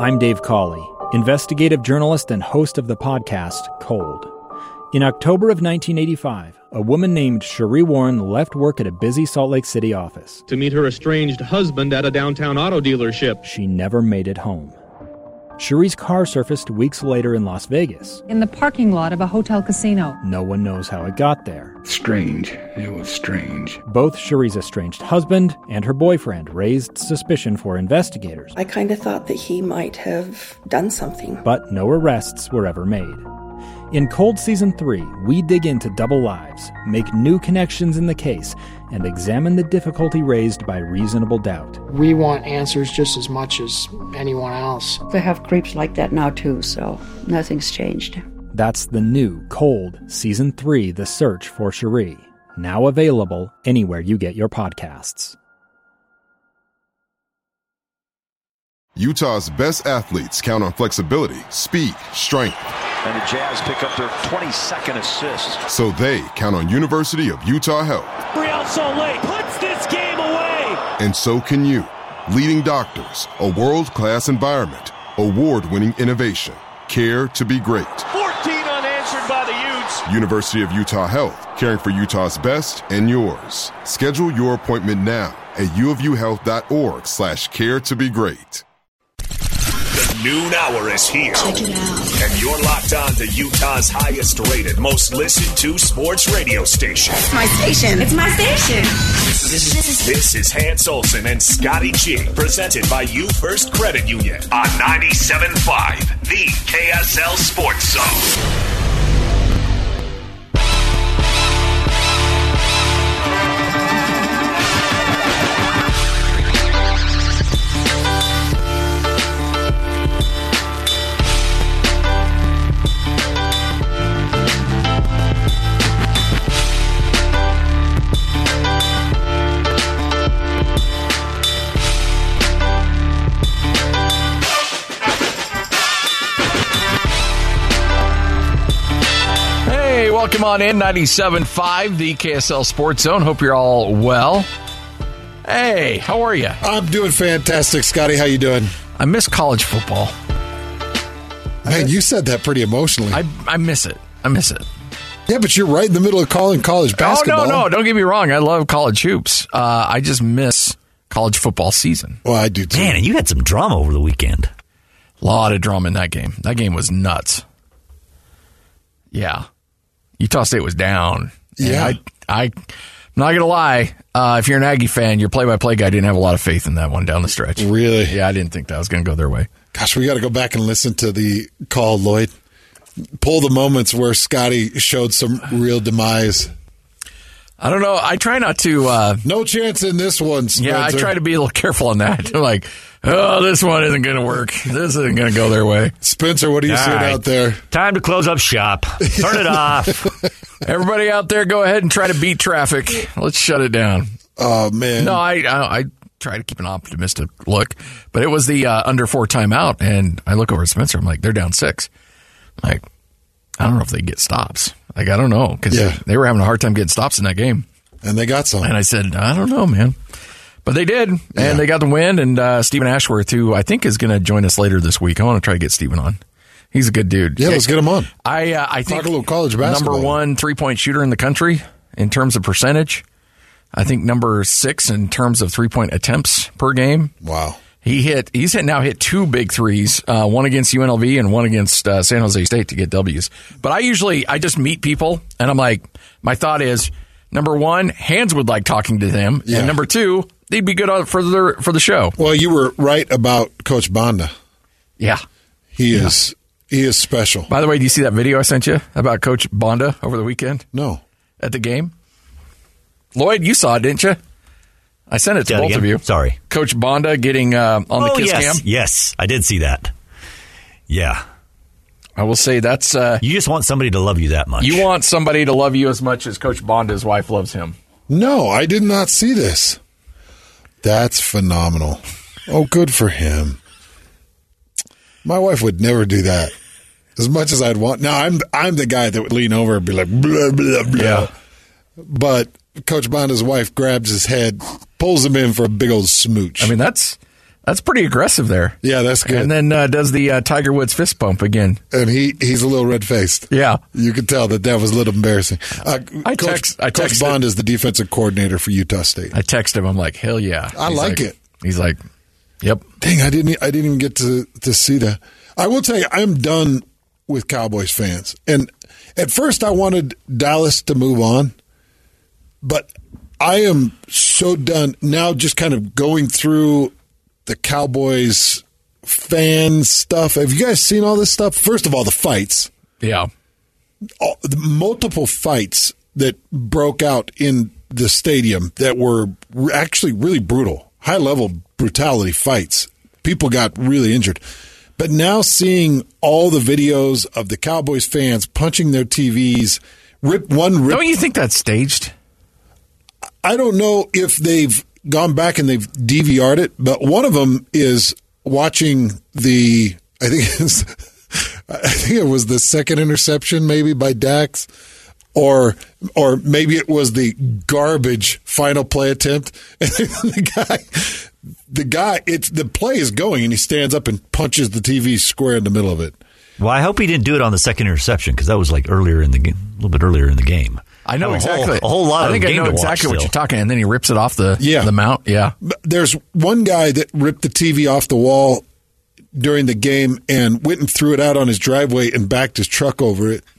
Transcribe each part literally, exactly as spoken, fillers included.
I'm Dave Cawley, investigative journalist and host of the podcast Cold. In October of nineteen eighty-five, a woman named Cherie Warren left work at a busy Salt Lake City office to meet her estranged husband at a downtown auto dealership. She never made it home. Cherie's car surfaced weeks later in Las Vegas. In the parking lot of a hotel casino. No one knows how it got there. Strange. It was strange. Both Cherie's estranged husband and her boyfriend raised suspicion for investigators. I kind of thought that he might have done something. But no arrests were ever made. In Cold Season three, we dig into double lives, make new connections in the case, and examine the difficulty raised by reasonable doubt. We want answers just as much as anyone else. They have creeps like that now too, so nothing's changed. That's the new Cold Season three, The Search for Cherie, now available anywhere you get your podcasts. Utah's best athletes count on flexibility, speed, strength. And the Jazz pick up their twenty-second assist. So they count on University of Utah Health. Real Salt Lake puts this game away. And so can you. Leading doctors, a world-class environment, award-winning innovation, care to be great. fourteen unanswered by the Utes. University of Utah Health, caring for Utah's best and yours. Schedule your appointment now at uofuhealth.org slash care to be great. The noon hour is here. Check it out. And you're locked on to Utah's highest rated, most listened to sports radio station. It's my station. It's my station. This is, this is, this is Hans Olsen and Scotty G, presented by You First Credit Union on ninety-seven point five, the K S L Sports Zone. Welcome on in, ninety-seven point five, the K S L Sports Zone. Hope you're all well. Hey, how are you? I'm doing fantastic, Scotty. How you doing? I miss college football. Man, you said that pretty emotionally. I, I miss it. I miss it. Yeah, but you're right in the middle of calling college basketball. Oh, no, no. Don't get me wrong. I love college hoops. Uh, I just miss college football season. Well, I do too. Man, and you had some drama over the weekend. A lot of drama in that game. That game was nuts. Yeah. Utah State was down. Yeah. I, I, I'm not going to lie. Uh, if you're an Aggie fan, your play-by-play guy didn't have a lot of faith in that one down the stretch. Really? Yeah, I didn't think that was going to go their way. Gosh, we got to go back and listen to the call, Lloyd. Pull the moments where Scotty showed some real demise. I don't know. I try not to. Uh, no chance in this one, Spencer. Yeah, I try to be a little careful on that. like, oh, this one isn't going to work. This isn't going to go their way. Spencer, what are you All seeing right. out there? Time to close up shop. Turn it off. Everybody out there, go ahead and try to beat traffic. Let's shut it down. Oh, man. No, I I, I try to keep an optimistic look. But it was the uh, under four timeout, and I look over at Spencer. I'm like, they're down six. Like, I don't know if they get stops. Like, I don't know, because yeah. they were having a hard time getting stops in that game. And they got some. And I said, I don't know, man. But they did, and yeah. they got the win. And uh, Stephen Ashworth, who I think is going to join us later this week. I want to try to get Stephen on. He's a good dude. Yeah, let's get him on. I uh, I think Talk a little college basketball. Number one three-point shooter in the country in terms of percentage. I think number six in terms of three-point attempts per game. Wow. He hit. He's hit, now hit two big threes, uh, one against U N L V and one against uh, San Jose State to get W's. But I usually, I just meet people, and I'm like, my thought is, number one, Hans would like talking to them, yeah. and number two, they'd be good for the, for the show. Well, you were right about Coach Bonda. Yeah. He yeah. is he is special. By the way, do you see that video I sent you about Coach Bonda over the weekend? No. At the game? Lloyd, you saw it, didn't you? I sent it to both again? of you. Sorry. Coach Bonda getting uh, on the oh, kiss yes. cam. Yes, I did see that. Yeah. I will say that's... Uh, you just want somebody to love you that much. You want somebody to love you as much as Coach Bonda's wife loves him. No, I did not see this. That's phenomenal. Oh, good for him. My wife would never do that. As much as I'd want. Now, I'm I'm the guy that would lean over and be like, blah, blah, blah. Yeah. But Coach Bonda's wife grabs his head, pulls him in for a big old smooch. I mean, that's That's pretty aggressive there. Yeah, that's good. And then uh, does the uh, Tiger Woods fist bump again. And he, he's a little red-faced. Yeah. You could tell that that was a little embarrassing. Uh, I Coach, text, I Coach Bond is the defensive coordinator for Utah State. I text him. I'm like, hell yeah. I he's like, like it. He's like, yep. Dang, I didn't I didn't even get to, to see that. I will tell you, I'm done with Cowboys fans. And at first I wanted Dallas to move on, but I am so done now just kind of going through the Cowboys fan stuff. Have you guys seen all this stuff? First of all, the fights. Yeah. All, the multiple fights that broke out in the stadium that were actually really brutal, high-level brutality fights. People got really injured. But now seeing all the videos of the Cowboys fans punching their T Vs, rip one rip. Don't you think that's staged? I don't know if they've gone back and they've D V R'd it, but one of them is watching the, I think it's, I think it was the second interception maybe by Dax, or or maybe it was the garbage final play attempt. And the guy, the guy, it's the play is going and he stands up and punches the T V square in the middle of it. Well, I hope he didn't do it on the second interception because that was like earlier in the game, a little bit earlier in the game. I know a exactly. Whole, a whole lot I think of game I know to exactly watch what still. you're talking, and then he rips it off the yeah. the mount. Yeah. There's one guy that ripped the T V off the wall during the game and went and threw it out on his driveway and backed his truck over it.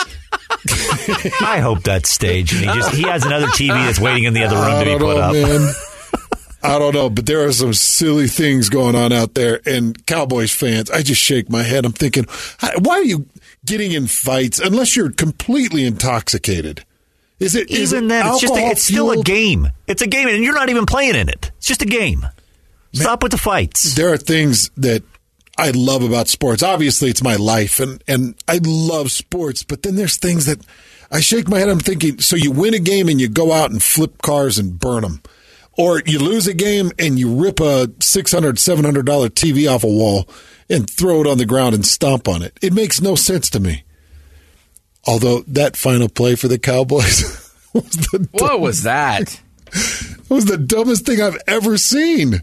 I hope that's staged. And he just he has another T V that's waiting in the other room I to be don't put know, up. Man. I don't know, but there are some silly things going on out there. And Cowboys fans, I just shake my head. I'm thinking, why are you getting in fights unless you're completely intoxicated? Is it is even it then? It's just a, it's still a fueled? game. It's a game, and you're not even playing in it. It's just a game. Stop with the fights. There are things that I love about sports. Obviously, it's my life, and, and I love sports. But then there's things that I shake my head. I'm thinking, so you win a game and you go out and flip cars and burn them. Or you lose a game and you rip a six hundred dollars, seven hundred dollars T V off a wall and throw it on the ground and stomp on it. It makes no sense to me. Although that final play for the Cowboys was the What dumb, was that? It was the dumbest thing I've ever seen.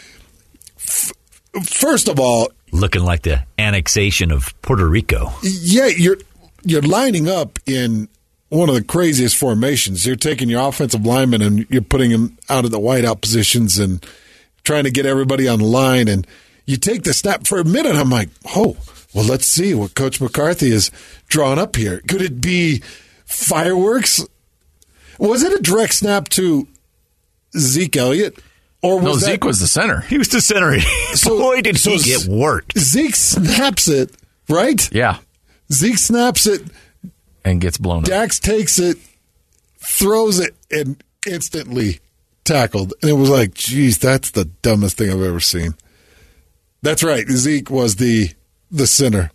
F- first of all, looking like the annexation of Puerto Rico. Yeah, you're you're lining up in one of the craziest formations. You're taking your offensive linemen and you're putting them out of the wideout positions and trying to get everybody on the line. And you take the snap for a minute. I'm like, oh. Well, let's see what Coach McCarthy is drawing up here. Could it be fireworks? Was it a direct snap to Zeke Elliott? Or was no, that, Zeke was the center. He was the center. So, Boy, did so he get worked. Zeke snaps it, right? Yeah. Zeke snaps it. And gets blown up. Dax takes it, throws it, and instantly tackled. And it was like, geez, that's the dumbest thing I've ever seen. That's right. Zeke was the... the center.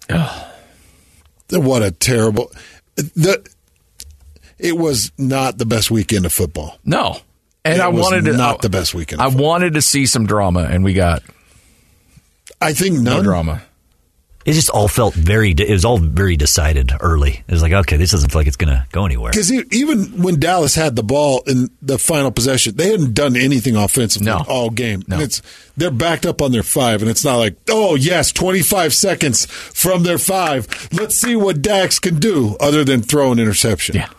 What a terrible. The, it was not the best weekend of football. No. And it I was wanted to. Not I, the best weekend. I wanted to see some drama, and we got. I think none. No drama. It just all felt very. It was all very decided early. It was like, okay, this doesn't feel like it's going to go anywhere. Because even when Dallas had the ball in the final possession, they hadn't done anything offensively no. all game. No. And it's they're backed up on their five, and it's not like, oh yes, twenty-five seconds from their five. Let's see what Dax can do other than throw an interception. Yeah.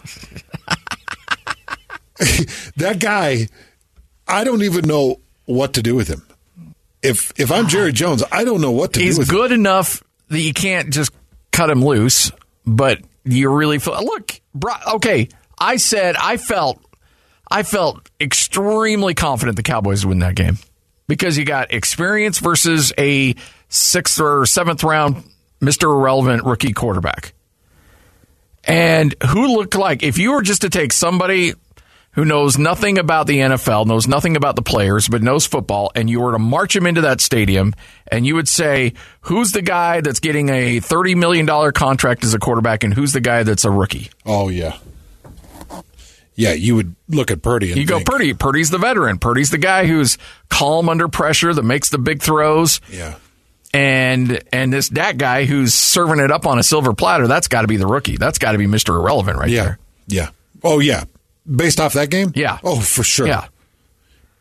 That guy, I don't even know what to do with him. If if I'm Jerry Jones, I don't know what to He's do with him. He's good him. enough that you can't just cut him loose, but you really feel. Look, bro, okay, I said I felt, I felt extremely confident the Cowboys would win that game because you got experience versus a sixth or seventh round Mister Irrelevant rookie quarterback. And who looked like, if you were just to take somebody who knows nothing about the N F L, knows nothing about the players, but knows football, and you were to march him into that stadium, and you would say, who's the guy that's getting a thirty million dollars contract as a quarterback, and who's the guy that's a rookie? Oh, yeah. Yeah, you would look at Purdy and You go, think, Purdy. Purdy's the veteran. Purdy's the guy who's calm under pressure, that makes the big throws. Yeah. And and this Dak guy who's serving it up on a silver platter, that's got to be the rookie. That's got to be Mister Irrelevant right yeah. there. Yeah. Oh, yeah. Based off that game? Yeah. Oh, for sure. Yeah.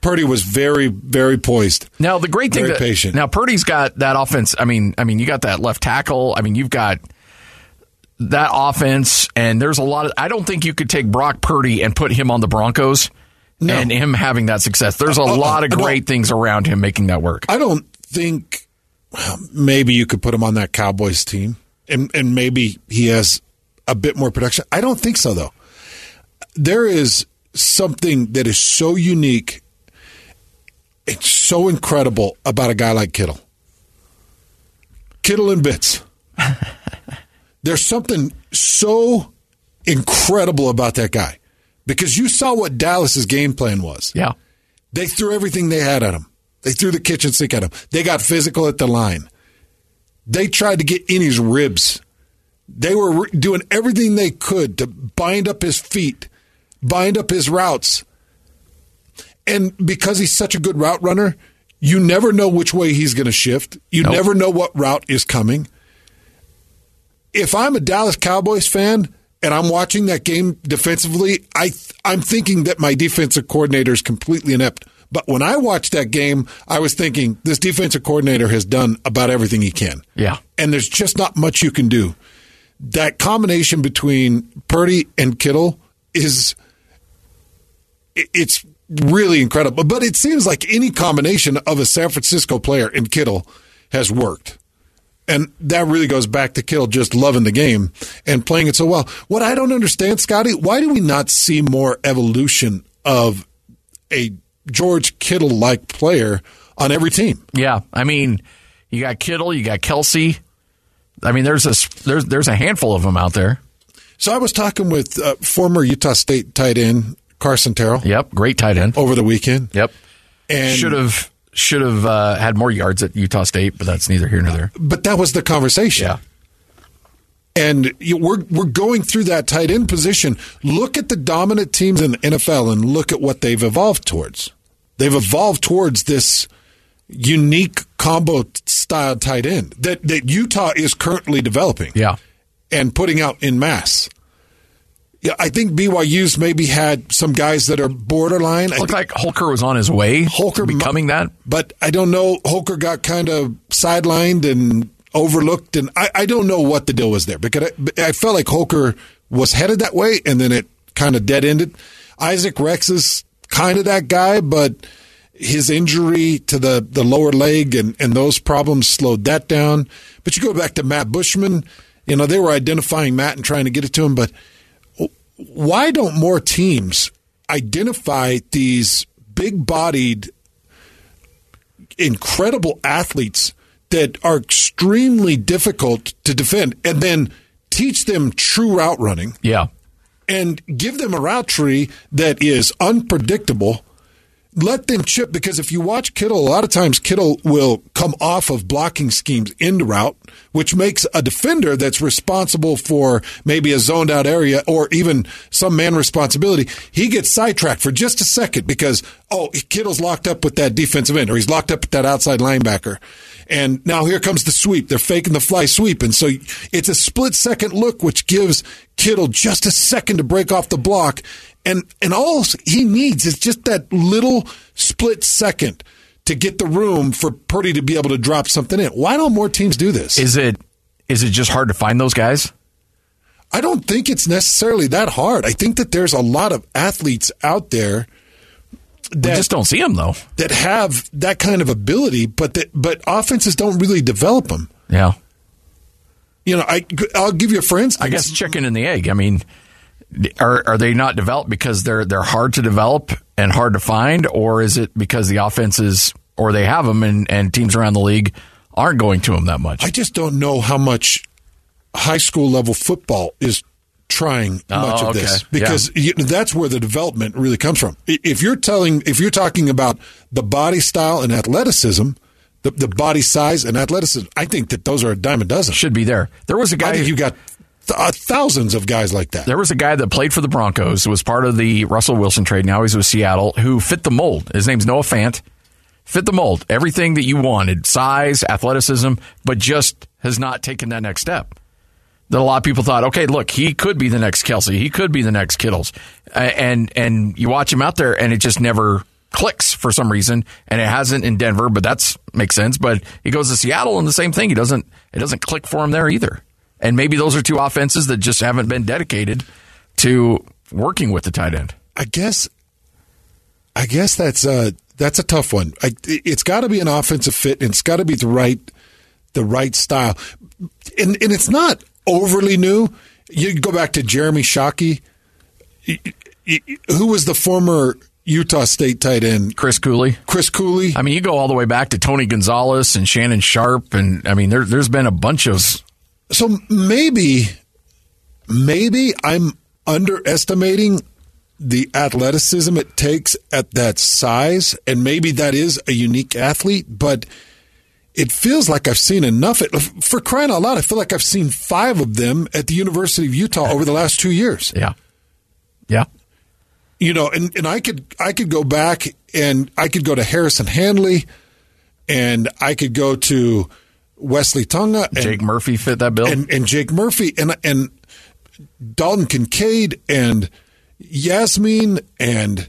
Purdy was very, very poised. Now the great thing, very that, patient. Now Purdy's got that offense. I mean, I mean, you got that left tackle. I mean, you've got that offense, and there's a lot of. I don't think you could take Brock Purdy and put him on the Broncos no. and him having that success. There's a uh, lot of great things around him making that work. I don't think well, maybe you could put him on that Cowboys team, and and maybe he has a bit more production. I don't think so, though. There is something that is so unique. It's so incredible about a guy like Kittle. Kittle and bits. There's something so incredible about that guy. Because you saw what Dallas's game plan was. Yeah. They threw everything they had at him. They threw the kitchen sink at him. They got physical at the line. They tried to get in his ribs. They were doing everything they could to bind up his feet, bind up his routes. And because he's such a good route runner, you never know which way he's going to shift. You nope. never know what route is coming. If I'm a Dallas Cowboys fan and I'm watching that game defensively, I th- I'm thinking that my defensive coordinator is completely inept. But when I watched that game, I was thinking this defensive coordinator has done about everything he can. Yeah. And there's just not much you can do. That combination between Purdy and Kittle is it's really incredible. But it seems like any combination of a San Francisco player and Kittle has worked. And that really goes back to Kittle just loving the game and playing it so well. What I don't understand, Scotty, why do we not see more evolution of a George Kittle-like player on every team? Yeah, I mean, you got Kittle, you got Kelsey. I mean, there's a there's there's a handful of them out there. So I was talking with uh, former Utah State tight end Carson Terrell. Yep, great tight end over the weekend. Yep, and should have should have uh, had more yards at Utah State, but that's neither here nor there. But that was the conversation. Yeah. And you, we're we're going through that tight end position. Look at the dominant teams in the N F L and look at what they've evolved towards. They've evolved towards this unique combo style tight end that, that Utah is currently developing. Yeah. And putting out in mass. Yeah, I think B Y U's maybe had some guys that are borderline. It looked like Holker was on his way Holker to becoming that. But I don't know. Holker got kind of sidelined and overlooked, and I, I don't know what the deal was there. Because I, I felt like Holker was headed that way, and then it kind of dead-ended. Isaac Rex is kind of that guy, but his injury to the, the lower leg and, and those problems slowed that down. But you go back to Matt Bushman, you know, they were identifying Matt and trying to get it to him, but why don't more teams identify these big-bodied, incredible athletes that are extremely difficult to defend and then teach them true route running? Yeah. And give them a route tree that is unpredictable. Let them chip, because if you watch Kittle, a lot of times Kittle will come off of blocking schemes into route, which makes a defender that's responsible for maybe a zoned out area or even some man responsibility. He gets sidetracked for just a second because, oh, Kittle's locked up with that defensive end or he's locked up with that outside linebacker. And now here comes the sweep. They're faking the fly sweep. And so it's a split second look, which gives Kittle just a second to break off the block. And and all he needs is just that little split second to get the room for Purdy to be able to drop something in. Why don't more teams do this? Is it is it just hard to find those guys? I don't think it's necessarily that hard. I think that there's a lot of athletes out there that we just don't see them, though, that have that kind of ability, but that but offenses don't really develop them. Yeah. You know, I, I'll give you a for instance. I guess chicken and the egg. I mean, Are are they not developed because they're they're hard to develop and hard to find, or is it because the offenses or they have them and, and teams around the league aren't going to them that much? I just don't know how much high school level football is trying oh, much of okay. this because yeah. you, that's where the development really comes from. If you're telling, if you're talking about the body style and athleticism, the the body size and athleticism, I think that those are a dime a dozen. Should be there. There was a guy. I think you got. Th- thousands of guys like that. There was a guy that played for the Broncos, was part of the Russell Wilson trade. Now he's with Seattle, who fit the mold. His name's Noah Fant. Fit the mold. Everything that you wanted. Size, athleticism, but just has not taken that next step. That a lot of people thought, okay, look, he could be the next Kelsey. He could be the next Kittles. Uh, and and you watch him out there, and it just never clicks for some reason, and it hasn't in Denver, but that's makes sense. But he goes to Seattle, and the same thing. He doesn't. It doesn't click for him there either. And maybe those are two offenses that just haven't been dedicated to working with the tight end. I guess. I guess that's a that's a tough one. I, it's got to be an offensive fit, and it's got to be the right the right style, and and it's not overly new. You go back to Jeremy Shockey, who was the former Utah State tight end. Chris Cooley. Chris Cooley. I mean, you go all the way back to Tony Gonzalez and Shannon Sharp, and I mean, there, there's been a bunch of. So maybe, maybe I'm underestimating the athleticism it takes at that size, and maybe that is a unique athlete, but it feels like I've seen enough. For crying out loud, I feel like I've seen five of them at the University of Utah over the last two years. Yeah. Yeah. You know, and, and I could I could go back and I could go to Harrison Handley, and I could go to Wesley Tonga. And, Jake Murphy fit that bill. And, and Jake Murphy and and Dalton Kincaid and Yasmin and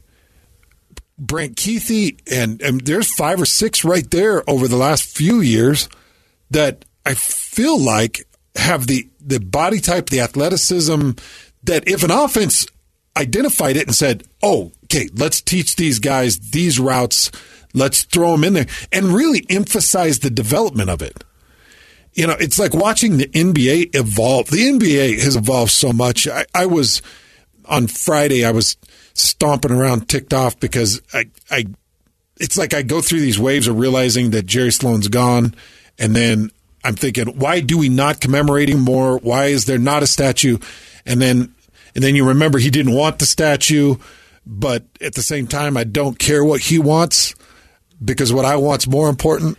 Brent Keithy, and, and there's five or six right there over the last few years that I feel like have the, the body type, the athleticism, that if an offense identified it and said, oh, okay, let's teach these guys these routes, let's throw them in there, and really emphasize the development of it. You know, it's like watching the N B A evolve. The N B A has evolved so much. I, I was, on Friday, I was stomping around ticked off because I, I, it's like I go through these waves of realizing that Jerry Sloan's gone, and then I'm thinking, why do we not commemorate him more? Why is there not a statue? And then, and then you remember he didn't want the statue, but at the same time, I don't care what he wants because what I want's more important.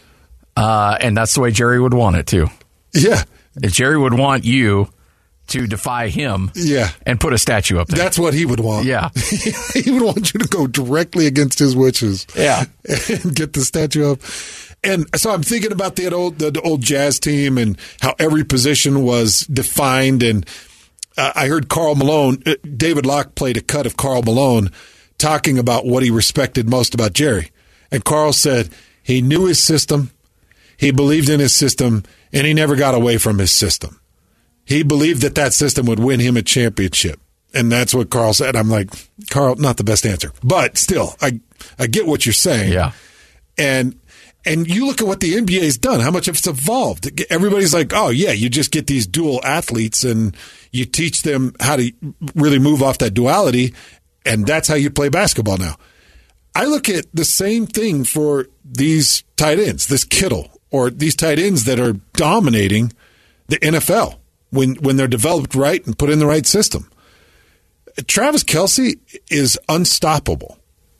Uh, and that's the way Jerry would want it too. Yeah, if Jerry would want you to defy him, yeah, and put a statue up there. That's what he would want. Yeah. He would want you to go directly against his wishes. Yeah. And get the statue up. And so I'm thinking about the old the old Jazz team and how every position was defined. And uh, I heard Karl Malone, uh, David Locke played a cut of Karl Malone talking about what he respected most about Jerry. And Karl said he knew his system, he believed in his system, and he never got away from his system. He believed that that system would win him a championship. And that's what Karl said. I'm like, Karl, not the best answer. But still, I I get what you're saying. Yeah. And and you look at what the N B A has done, how much it's evolved. Everybody's like, oh, yeah, you just get these dual athletes and you teach them how to really move off that duality, and that's how you play basketball now. I look at the same thing for these tight ends, this Kittle, or these tight ends that are dominating the N F L. When when they're developed right and put in the right system. Travis Kelce is unstoppable.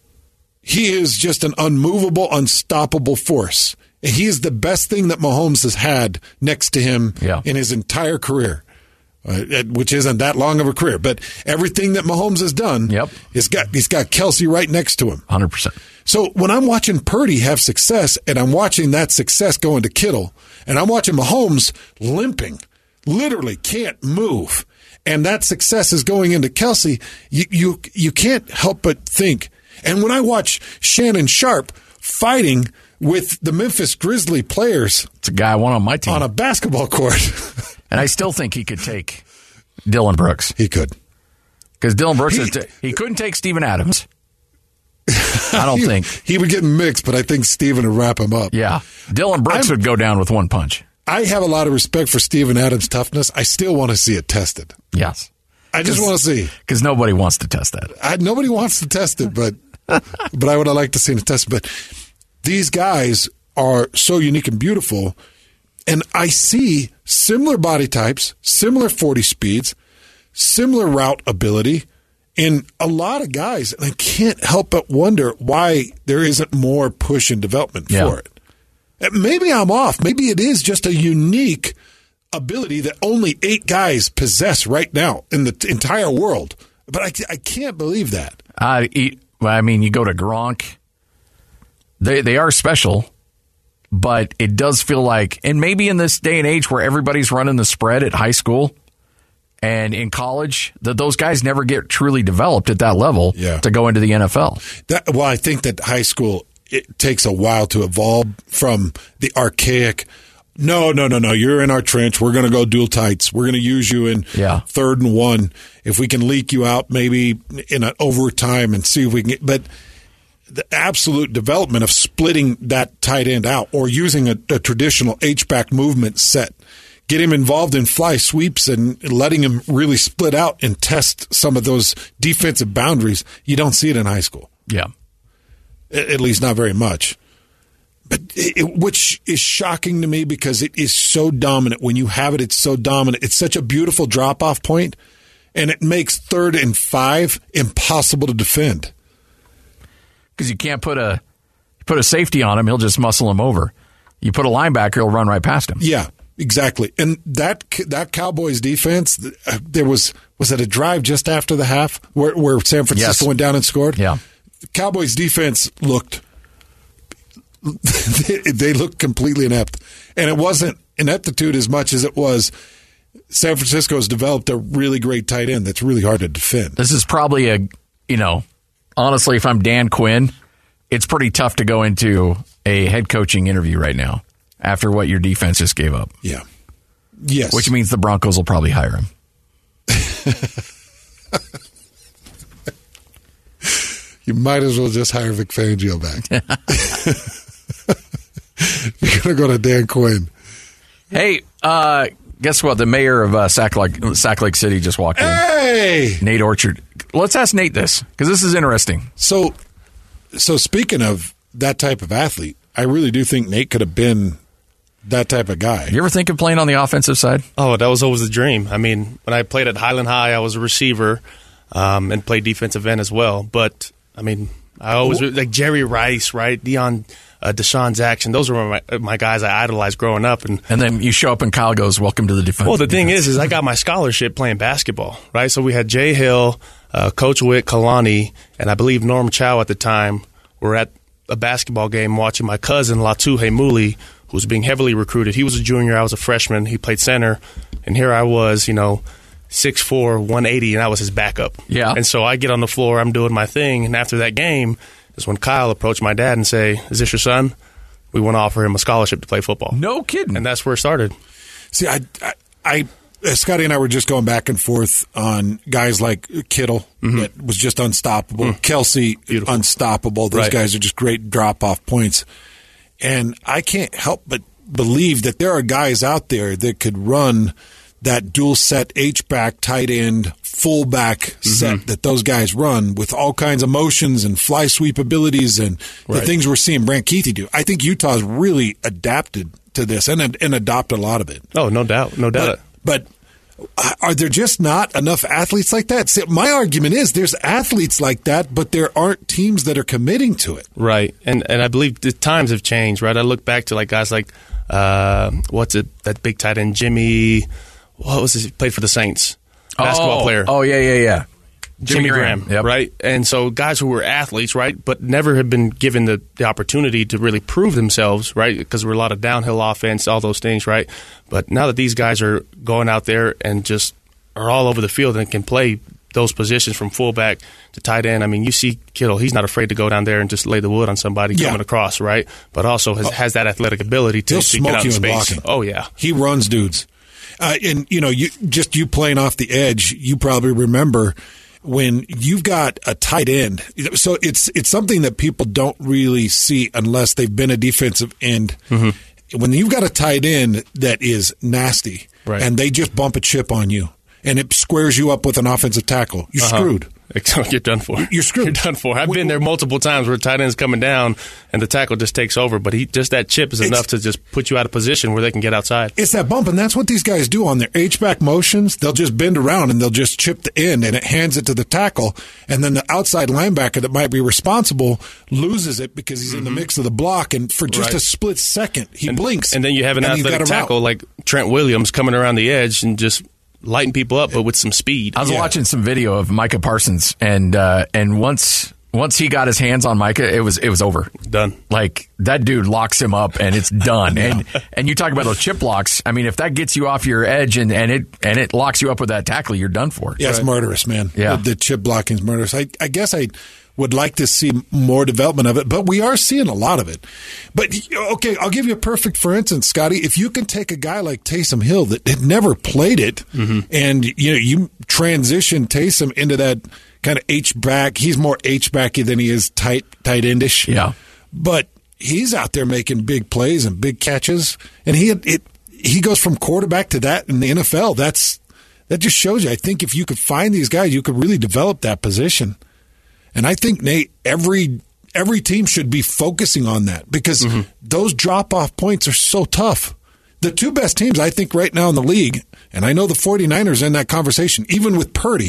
He is just an unmovable, unstoppable force. He is the best thing that Mahomes has had next to him yeah. in his entire career, uh, which isn't that long of a career. But everything that Mahomes has done, yep. he's got he's got Kelce right next to him. one hundred percent. So when I'm watching Purdy have success, and I'm watching that success go into Kittle, and I'm watching Mahomes limping, literally can't move, and that success is going into Kelce, you, you you can't help but think. And when I watch Shannon Sharp fighting with the Memphis Grizzly players, it's a guy I want on my team on a basketball court, and I still think he could take Dylan Brooks. He could, because Dylan Brooks he, is t- he couldn't take Steven Adams. I don't he, think he would get mixed, but I think Steven would wrap him up. Yeah, Dylan Brooks I'm, would go down with one punch. I have a lot of respect for Steven Adams' toughness. I still want to see it tested. Yes. I just want to see. Because nobody wants to test that. I, nobody wants to test it, but but I would have liked to see it tested. But these guys are so unique and beautiful, and I see similar body types, similar forty speeds, similar route ability in a lot of guys. And I can't help but wonder why there isn't more push and development yeah. for it. Maybe I'm off. Maybe it is just a unique ability that only eight guys possess right now in the entire world. But I, I can't believe that. Uh, I mean, you go to Gronk. They they are special, but it does feel like, and maybe in this day and age where everybody's running the spread at high school, And in college, the, those guys never get truly developed at that level yeah. to go into the N F L. That, well, I think that high school, it takes a while to evolve from the archaic, no, no, no, no, you're in our trench. We're going to go dual tights. We're going to use you in yeah. third and one. If we can leak you out maybe in an overtime and see if we can get – but the absolute development of splitting that tight end out or using a, a traditional H-back movement set – get him involved in fly sweeps and letting him really split out and test some of those defensive boundaries. You don't see it in high school. Yeah. At least not very much. But it, which is shocking to me because it is so dominant. When you have it, it's so dominant. It's such a beautiful drop-off point, and it makes third and five impossible to defend. Because you can't put a put a safety on him, he'll just muscle him over. You put a linebacker, he'll run right past him. Yeah. Exactly, and that that Cowboys defense, uh, there was was it a drive just after the half where, where San Francisco yes. went down and scored? Yeah, the Cowboys defense looked they, they looked completely inept, and it wasn't ineptitude as much as it was San Francisco's developed a really great tight end that's really hard to defend. This is probably a you know honestly, if I'm Dan Quinn, it's pretty tough to go into a head coaching interview right now. After what your defense just gave up. Yeah. Yes. Which means the Broncos will probably hire him. You might as well just hire Vic Fangio back. You're going to go to Dan Quinn. Hey, uh, guess what? The mayor of uh, Sack Lake, Sack Lake City just walked in. Hey! Nate Orchard. Let's ask Nate this, because this is interesting. So, so speaking of that type of athlete, I really do think Nate could have been that type of guy. You ever think of playing on the offensive side? Oh, that was always the dream. I mean, when I played at Highland High, I was a receiver um, and played defensive end as well. But, I mean, I always, like Jerry Rice, right? Deion, uh, Deshaun Jackson, those were my, my guys I idolized growing up. And and then you show up and Kyle goes, welcome to the defense. Well, the thing defense. is, is I got my scholarship playing basketball, right? So we had Jay Hill, uh, Coach Witt, Kalani, and I believe Norm Chow at the time were at a basketball game watching my cousin, Latu Heimuli, who was being heavily recruited. He was a junior. I was a freshman. He played center. And here I was, you know, six foot four, one eighty, and I was his backup. Yeah. And so I get on the floor. I'm doing my thing. And after that game is when Kyle approached my dad and say, is this your son? We want to offer him a scholarship to play football. No kidding. And that's where it started. See, I, I, I Scotty and I were just going back and forth on guys like Kittle, mm-hmm. that was just unstoppable. Mm. Kelsey, Beautiful. unstoppable. Those right. guys are just great drop-off points. And I can't help but believe that there are guys out there that could run that dual set H-back, tight end, fullback mm-hmm. set that those guys run with all kinds of motions and fly sweep abilities and right. the things we're seeing Brant Keithy do. I think Utah's really adapted to this and and adopted a lot of it. Oh, no doubt. No doubt. But, but are there just not enough athletes like that? See, my argument is there's athletes like that, but there aren't teams that are committing to it. Right. And and I believe the times have changed, right? I look back to like guys like, uh, what's it, that big tight end, Jimmy, what was his, he played for the Saints, basketball oh, player. Oh, yeah, yeah, yeah. Jimmy, Jimmy Graham, Graham yep. right? And so guys who were athletes, right, but never have been given the, the opportunity to really prove themselves, right, because we're a lot of downhill offense, all those things, right? But now that these guys are going out there and just are all over the field and can play those positions from fullback to tight end, I mean, you see Kittle, he's not afraid to go down there and just lay the wood on somebody yeah. coming across, right? But also has, has that athletic ability to, to get out in space. Oh, yeah. He runs dudes. Uh, and, you know, you just you playing off the edge, you probably remember – when you've got a tight end, so it's it's something that people don't really see unless they've been a defensive end. Mm-hmm. When you've got a tight end that is nasty, right. and they just bump a chip on you, and it squares you up with an offensive tackle, you're uh-huh. screwed. You're done for. You're screwed. You're done for. I've been there multiple times where tight end's coming down and the tackle just takes over, but he just that chip is it's, enough to just put you out of position where they can get outside. It's that bump, and that's what these guys do on their H-back motions. They'll just bend around and they'll just chip the end, and it hands it to the tackle, and then the outside linebacker that might be responsible loses it because he's mm-hmm. in the mix of the block, and for just right. a split second, he and, blinks. And then you have an athletic tackle out. like Trent Williams coming around the edge and just lighting people up, but with some speed. I was yeah. watching some video of Micah Parsons, and uh, and once once he got his hands on Micah, it was it was over. Done. Like, that dude locks him up, and it's done. and and you talk about those chip blocks. I mean, if that gets you off your edge and, and it and it locks you up with that tackle, you're done for. Yeah, it's right? murderous, man. Yeah. The, the chip blocking is murderous. I, I guess I would like to see more development of it, but we are seeing a lot of it. But, okay, I'll give you a perfect, for instance, Scotty. If you can take a guy like Taysom Hill that had never played it, mm-hmm. and you know you transition Taysom into that kind of H-back. He's more H-backy than he is tight, tight endish. Yeah. But he's out there making big plays and big catches, and he it he goes from quarterback to that in the N F L. That's that just shows you. I think if you could find these guys, you could really develop that position. And I think, Nate, every every team should be focusing on that because mm-hmm. those drop-off points are so tough. The two best teams, I think, right now in the league, and I know the 49ers are in that conversation, even with Purdy,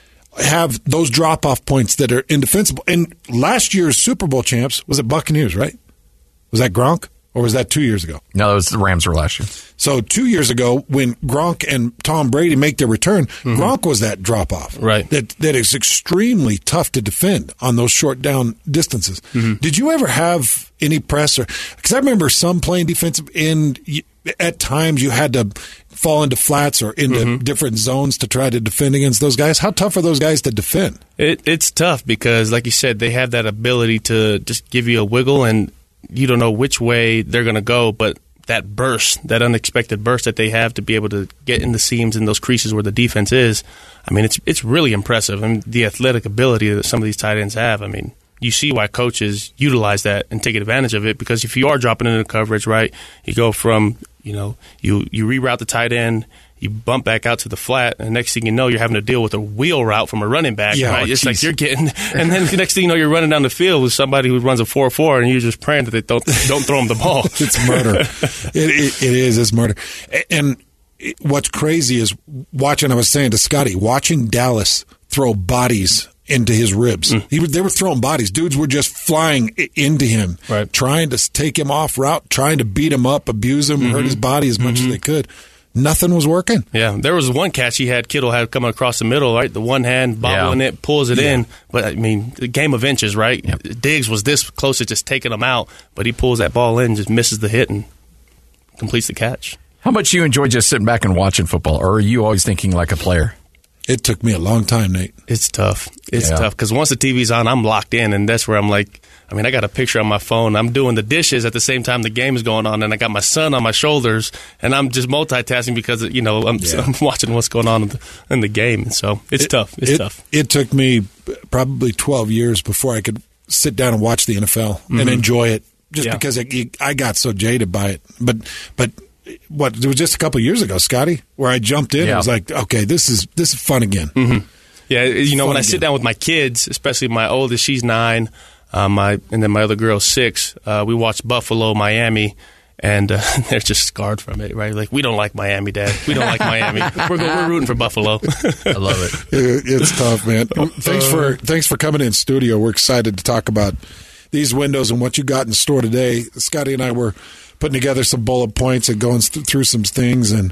have those drop-off points that are indefensible. And last year's Super Bowl champs, was it Buccaneers, right? Was that Gronk? Or was that two years ago? No, it was the Rams were last year. So two years ago, when Gronk and Tom Brady make their return, mm-hmm. Gronk was that drop-off. Right. That that is extremely tough to defend on those short down distances. Mm-hmm. Did you ever have any press? Because I remember some playing defensive end, at times you had to fall into flats or into mm-hmm. different zones to try to defend against those guys. How tough are those guys to defend? It, it's tough because, like you said, they have that ability to just give you a wiggle and you don't know which way they're going to go, but that burst, that unexpected burst that they have to be able to get in the seams in those creases where the defense is, I mean, it's it's really impressive. I mean, the athletic ability that some of these tight ends have, I mean, you see why coaches utilize that and take advantage of it because if you are dropping into coverage, right, you go from, you know, you, you reroute the tight end, you bump back out to the flat, and next thing you know, you're having to deal with a wheel route from a running back. Yeah, right? oh, It's geez. like you're getting, and then the next thing you know, you're running down the field with somebody who runs a four four, and you're just praying that they don't don't throw them the ball. It's murder. it, it, it is. It's murder. And it, what's crazy is watching, I was saying to Scotty, watching Dallas throw bodies into his ribs. Mm. He, they were throwing bodies. Dudes were just flying into him, right. trying to take him off route, trying to beat him up, abuse him, mm-hmm. hurt his body as much mm-hmm. as they could. Nothing was working. Yeah, there was one catch he had, Kittle had coming across the middle, right? The one hand bobbling yeah. it, pulls it yeah. in. But, I mean, the game of inches, right? Yep. Diggs was this close to just taking him out, but he pulls that ball in, just misses the hit, and completes the catch. How much do you enjoy just sitting back and watching football, or are you always thinking like a player? It took me a long time, Nate. It's tough. It's yeah. tough because once the T V's on, I'm locked in, and that's where I'm like, I mean, I got a picture on my phone. I'm doing the dishes at the same time the game is going on, and I got my son on my shoulders, and I'm just multitasking because, you know, I'm, yeah. I'm watching what's going on in the, in the game. So it's it, tough. It's it, tough. It took me probably twelve years before I could sit down and watch the N F L mm-hmm. and enjoy it just yeah. because I, I got so jaded by it. But, but what, it was just a couple of years ago, Scotty, where I jumped in yeah. and was like, okay, this is this is fun again. Mm-hmm. Yeah, you know, fun when I again. sit down with my kids, especially my oldest, she's nine, uh, my and then my other girl's six, uh, we watch Buffalo, Miami, and uh, they're just scarred from it, right? Like, we don't like Miami, Dad. We don't like Miami. We're go- we're rooting for Buffalo. I love it. it. It's tough, man. Thanks for thanks for coming in studio. We're excited to talk about these windows and what you got in store today. Scotty and I were putting together some bullet points and going th- through some things, and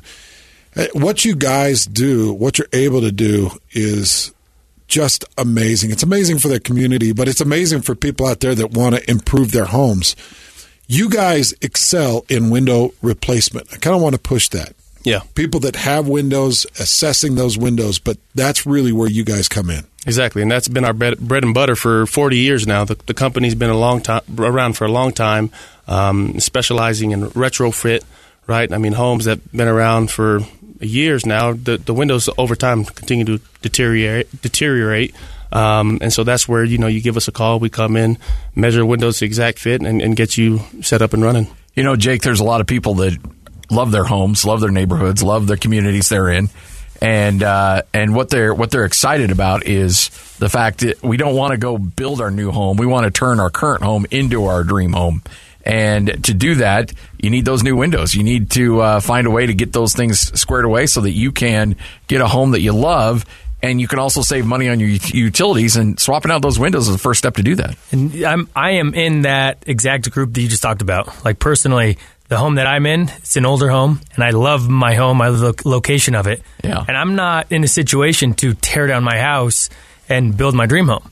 what you guys do, what you're able to do is just amazing. It's amazing for the community, but it's amazing for people out there that want to improve their homes. You guys excel in window replacement. I kind of want to push that. Yeah. People that have windows, assessing those windows, but that's really where you guys come in. Exactly, and that's been our bread, bread and butter for forty years now. The, the company's been a long time around for a long time, um, specializing in retrofit, right? I mean, homes that have been around for years now. The, the windows over time continue to deteriorate, deteriorate. Um, and so that's where, you know, you give us a call, we come in, measure windows to exact fit, and, and get you set up and running. You know, Jake, there's a lot of people that love their homes, love their neighborhoods, love the communities they're in. And uh, and what they're what they're excited about is the fact that we don't want to go build our new home. We want to turn our current home into our dream home. And to do that, you need those new windows. You need to uh, find a way to get those things squared away so that you can get a home that you love. And you can also save money on your utilities, and swapping out those windows is the first step to do that. And I'm, I am in that exact group that you just talked about. Like, personally, the home that I'm in, it's an older home, and I love my home. I love the location of it. Yeah. And I'm not in a situation to tear down my house and build my dream home.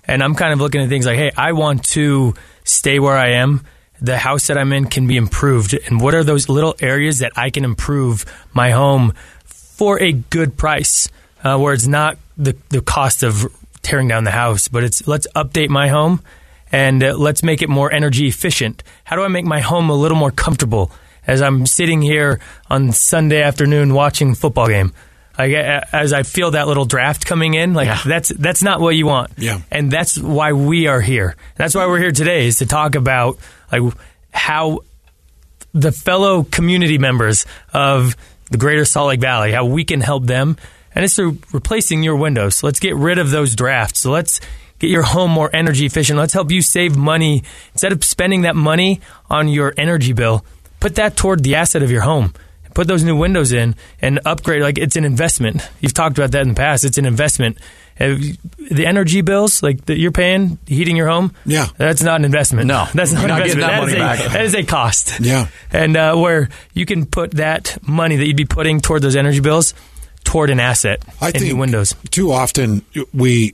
And I'm kind of looking at things like, hey, I want to stay where I am. The house that I'm in can be improved. And what are those little areas that I can improve my home for a good price, uh, where it's not the, the cost of tearing down the house, but it's let's update my home and uh, let's make it more energy efficient. How do I make my home a little more comfortable as I'm sitting here on Sunday afternoon watching a football game? Like, as I feel that little draft coming in, like yeah. that's that's not what you want. Yeah. And that's why we are here. That's why we're here today, is to talk about like how the fellow community members of the greater Salt Lake Valley, how we can help them. And it's through replacing your windows. So let's get rid of those drafts. So let's get your home more energy efficient. Let's help you save money. Instead of spending that money on your energy bill, put that toward the asset of your home. Put those new windows in and upgrade. Like, it's an investment. You've talked about that in the past. It's an investment. The energy bills, like that you're paying, heating your home, yeah, that's not an investment. No, that's not, not an investment. That, that, money is a, back. that is a cost. Yeah, and uh, where you can put that money that you'd be putting toward those energy bills toward an asset. I in think new windows. Too often we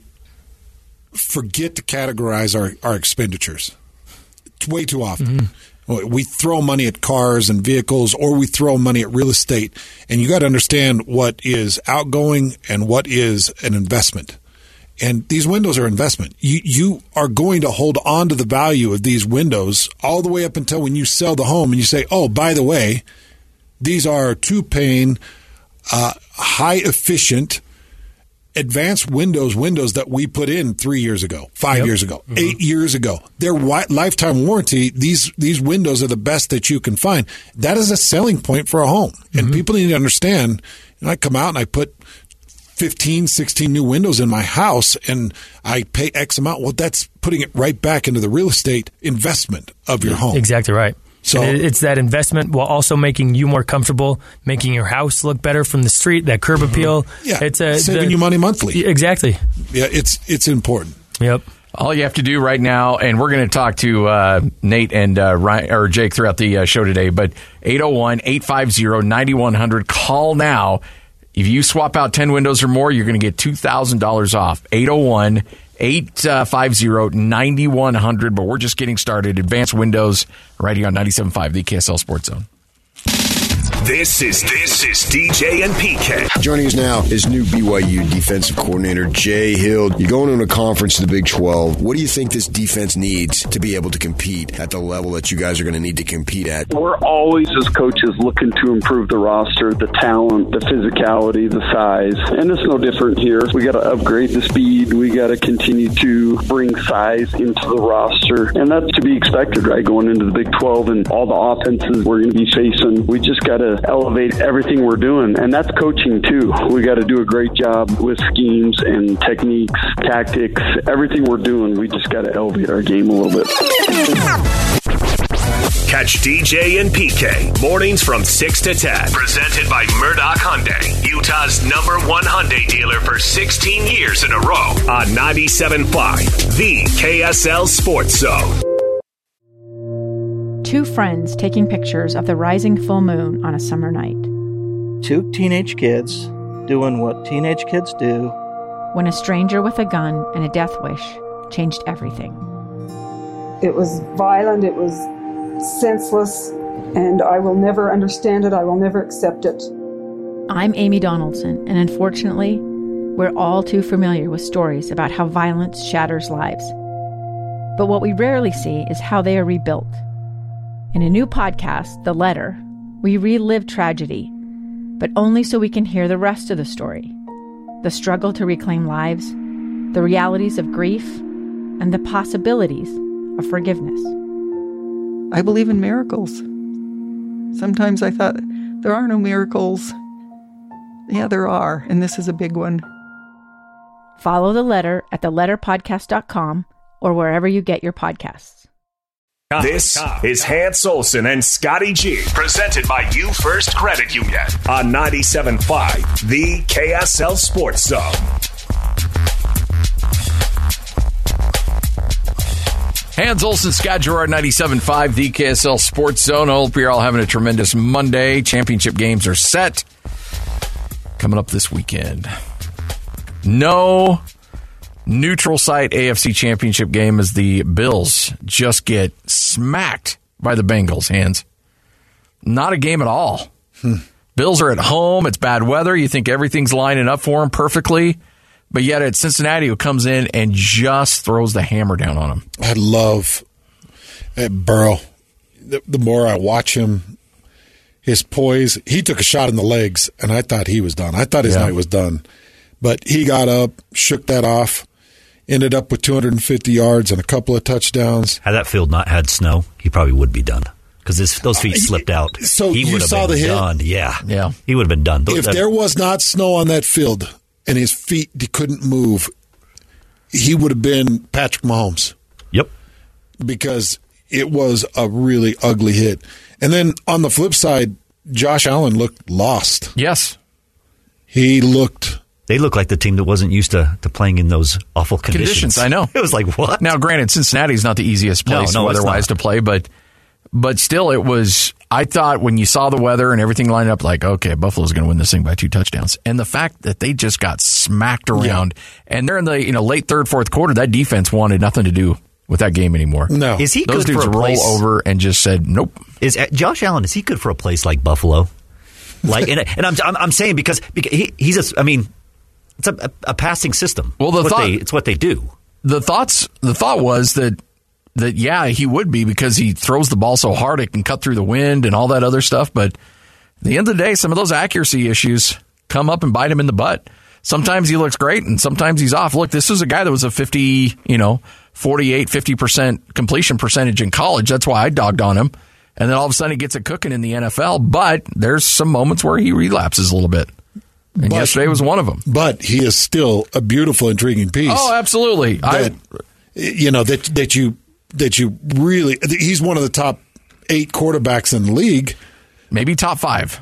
forget to categorize our, our expenditures. It's way too often. Mm-hmm. We throw money at cars and vehicles, or we throw money at real estate. And you got to understand what is outgoing and what is an investment. And these windows are investment. You you are going to hold on to the value of these windows all the way up until when you sell the home and you say, oh, by the way, these are two-pane, uh, high-efficient, advanced Windows windows that we put in three years ago, five yep. years ago, mm-hmm. eight years ago. They're wi- lifetime warranty. These these windows are the best that you can find. That is a selling point for a home. Mm-hmm. And people need to understand, and I come out and I put fifteen, sixteen new windows in my house and I pay X amount. Well, that's putting it right back into the real estate investment of your home. Exactly right. So and it's that investment while also making you more comfortable, making your house look better from the street, that curb appeal. Yeah, it's a, saving the, you money monthly. Exactly. Yeah, it's it's important. Yep. All you have to do right now, and we're going to talk to uh, Nate and uh, Ryan, or Jake throughout the uh, show today, but eight oh one, eight five zero, nine one hundred, call now. If you swap out ten windows or more, you're going to get two thousand dollars off. eight oh one, eight five zero, nine one hundred. But we're just getting started. Advanced Windows right here on ninety-seven point five, the K S L Sports Zone. This is this is D J and P K. Joining us now is new B Y U defensive coordinator Jay Hill. You're going to a conference in the Big twelve. What do you think this defense needs to be able to compete at the level that you guys are going to need to compete at? We're always, as coaches, looking to improve the roster, the talent, the physicality, the size, and it's no different here. We got to upgrade the speed. We got to continue to bring size into the roster, and that's to be expected, right? Going into the Big twelve and all the offenses we're going to be facing, we just got to elevate everything we're doing, and that's coaching too. We got to do a great job with schemes and techniques, tactics, everything we're doing. We just got to elevate our game a little bit. Catch D J and P K mornings from six to ten. Presented by Murdoch Hyundai, Utah's number one Hyundai dealer for sixteen years in a row on ninety-seven point five, the K S L Sports Zone. Two friends taking pictures of the rising full moon on a summer night. Two teenage kids doing what teenage kids do. When a stranger with a gun and a death wish changed everything. It was violent, it was senseless, and I will never understand it, I will never accept it. I'm Amy Donaldson, and unfortunately, we're all too familiar with stories about how violence shatters lives. But what we rarely see is how they are rebuilt. In a new podcast, The Letter, we relive tragedy, but only so we can hear the rest of the story. The struggle to reclaim lives, the realities of grief, and the possibilities of forgiveness. I believe in miracles. Sometimes I thought, there are no miracles. Yeah, there are, and this is a big one. Follow The Letter at the letter podcast dot com or wherever you get your podcasts. This is Hans Olsen and Scotty G, presented by You First Credit Union on ninety-seven point five, the K S L Sports Zone. Hans Olsen, Scott Gerard, ninety-seven point five, the K S L Sports Zone. I hope you're all having a tremendous Monday. Championship games are set. Coming up this weekend. No neutral site A F C Championship game as the Bills just get smacked by the Bengals, Hands. Not a game at all. Hmm. Bills are at home. It's bad weather. You think everything's lining up for them perfectly. But yet it's Cincinnati who comes in and just throws the hammer down on them. I love uh, Burrow. The, the more I watch him, his poise, he took a shot in the legs, and I thought he was done. I thought his yeah. night was done. But he got up, shook that off, ended up with two hundred fifty yards and a couple of touchdowns. Had that field not had snow, he probably would be done. Because those feet slipped out. So he you would have saw been the hit? Done. Yeah. Yeah. He would have been done. If there was not snow on that field and his feet couldn't move, he would have been Patrick Mahomes. Yep. Because it was a really ugly hit. And then on the flip side, Josh Allen looked lost. Yes. He looked... They look like the team that wasn't used to, to playing in those awful conditions. Conditions, I know. It was like, what? Now, granted, Cincinnati's not the easiest place no, no, weather-wise to play, but but still, it was, I thought when you saw the weather and everything lined up, like, okay, Buffalo's going to win this thing by two touchdowns. And the fact that they just got smacked around, yeah. and they're in the you know late third, fourth quarter, that defense wanted nothing to do with that game anymore. No. Is he Those good dudes for a roll place, over and just said, nope. Is Josh Allen, is he good for a place like Buffalo? Like, and, and I'm, I'm I'm saying because, because he, he's a, I mean, it's a, a, a passing system. Well, the it's, thought, what they, it's what they do. The thoughts, the thought was that that yeah, he would be because he throws the ball so hard it can cut through the wind and all that other stuff. But at the end of the day, some of those accuracy issues come up and bite him in the butt. Sometimes he looks great, and sometimes he's off. Look, this is a guy that was a fifty, you know, forty-eight, fifty percent completion percentage in college. That's why I dogged on him. And then all of a sudden he gets it cooking in the N F L. But there's some moments where he relapses a little bit. And but, yesterday was one of them. But he is still a beautiful, intriguing piece. Oh, absolutely. That, I, you know, that that you that you really, he's one of the top eight quarterbacks in the league. Maybe top five.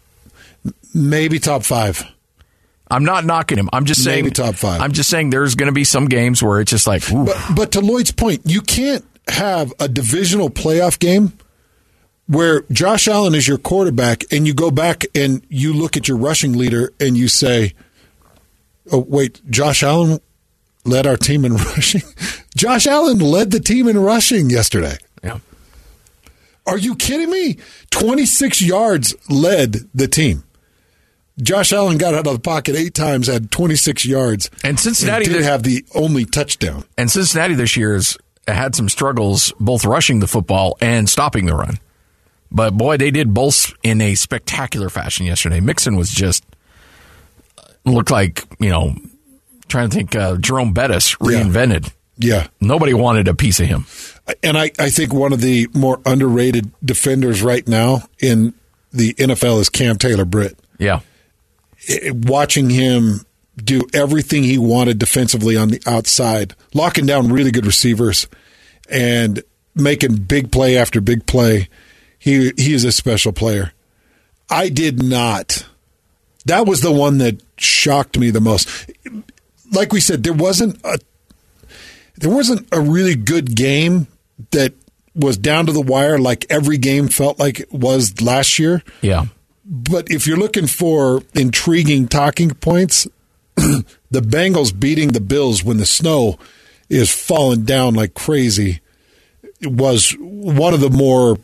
Maybe top five. I'm not knocking him. I'm just saying. Maybe top five. I'm just saying there's going to be some games where it's just like, ooh. But, but to Lloyd's point, you can't have a divisional playoff game where Josh Allen is your quarterback and you go back and you look at your rushing leader and you say, oh, wait, Josh Allen led our team in rushing? Josh Allen led the team in rushing yesterday. Yeah. Are you kidding me? twenty-six yards led the team. Josh Allen got out of the pocket eight times, had twenty-six yards, and Cincinnati and did have the only touchdown. And Cincinnati this year has had some struggles both rushing the football and stopping the run. But boy, they did both in a spectacular fashion yesterday. Mixon was just looked like, you know, trying to think uh, Jerome Bettis reinvented. Yeah. yeah. Nobody wanted a piece of him. And I, I think one of the more underrated defenders right now in the N F L is Cam Taylor-Britt. Yeah. Watching him do everything he wanted defensively on the outside, locking down really good receivers and making big play after big play. He he is a special player. I did not. That was the one that shocked me the most. Like we said, there wasn't a there wasn't a really good game that was down to the wire like every game felt like it was last year. Yeah. But if you're looking for intriguing talking points, the Bengals beating the Bills when the snow is falling down like crazy was one of the more,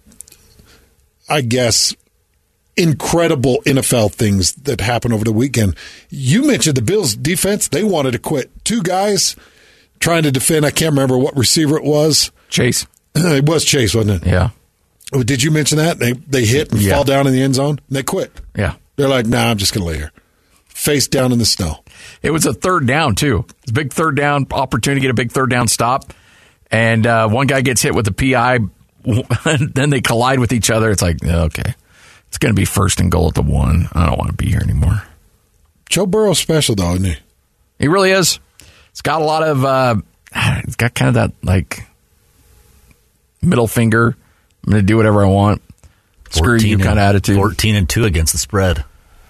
I guess, incredible N F L things that happened over the weekend. You mentioned the Bills' defense. They wanted to quit. Two guys trying to defend. I can't remember what receiver it was. Chase. It was Chase, wasn't it? Yeah. Did you mention that? They they hit and yeah. fall down in the end zone, and they quit. Yeah. They're like, nah, I'm just going to lay here. Face down in the snow. It was a third down, too. It's a big third down opportunity to get a big third down stop. And uh, one guy gets hit with a P I, then they collide with each other. It's like, okay, it's going to be first and goal at the one. I don't want to be here anymore. Joe Burrow's special, though, isn't he? He really is. It's got a lot of, uh, it's got kind of that, like, middle finger. I'm going to do whatever I want. Screw you kind of attitude. fourteen and two against the spread.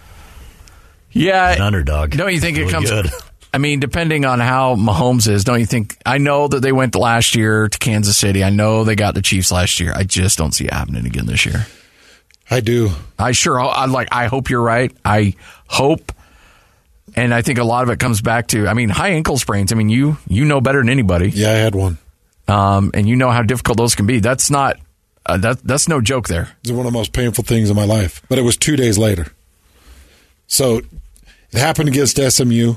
Yeah. An underdog. Don't you think really it comes... good. I mean, depending on how Mahomes is, don't you think... I know that they went last year to Kansas City. I know they got the Chiefs last year. I just don't see it happening again this year. I do. I sure... I like. I hope you're right. I hope And I think a lot of it comes back to, I mean, high ankle sprains. I mean, you you know better than anybody. Yeah, I had one. Um, and you know how difficult those can be. That's not, uh, that that's no joke there. It's one of the most painful things in my life. But it was two days later. So it happened against S M U.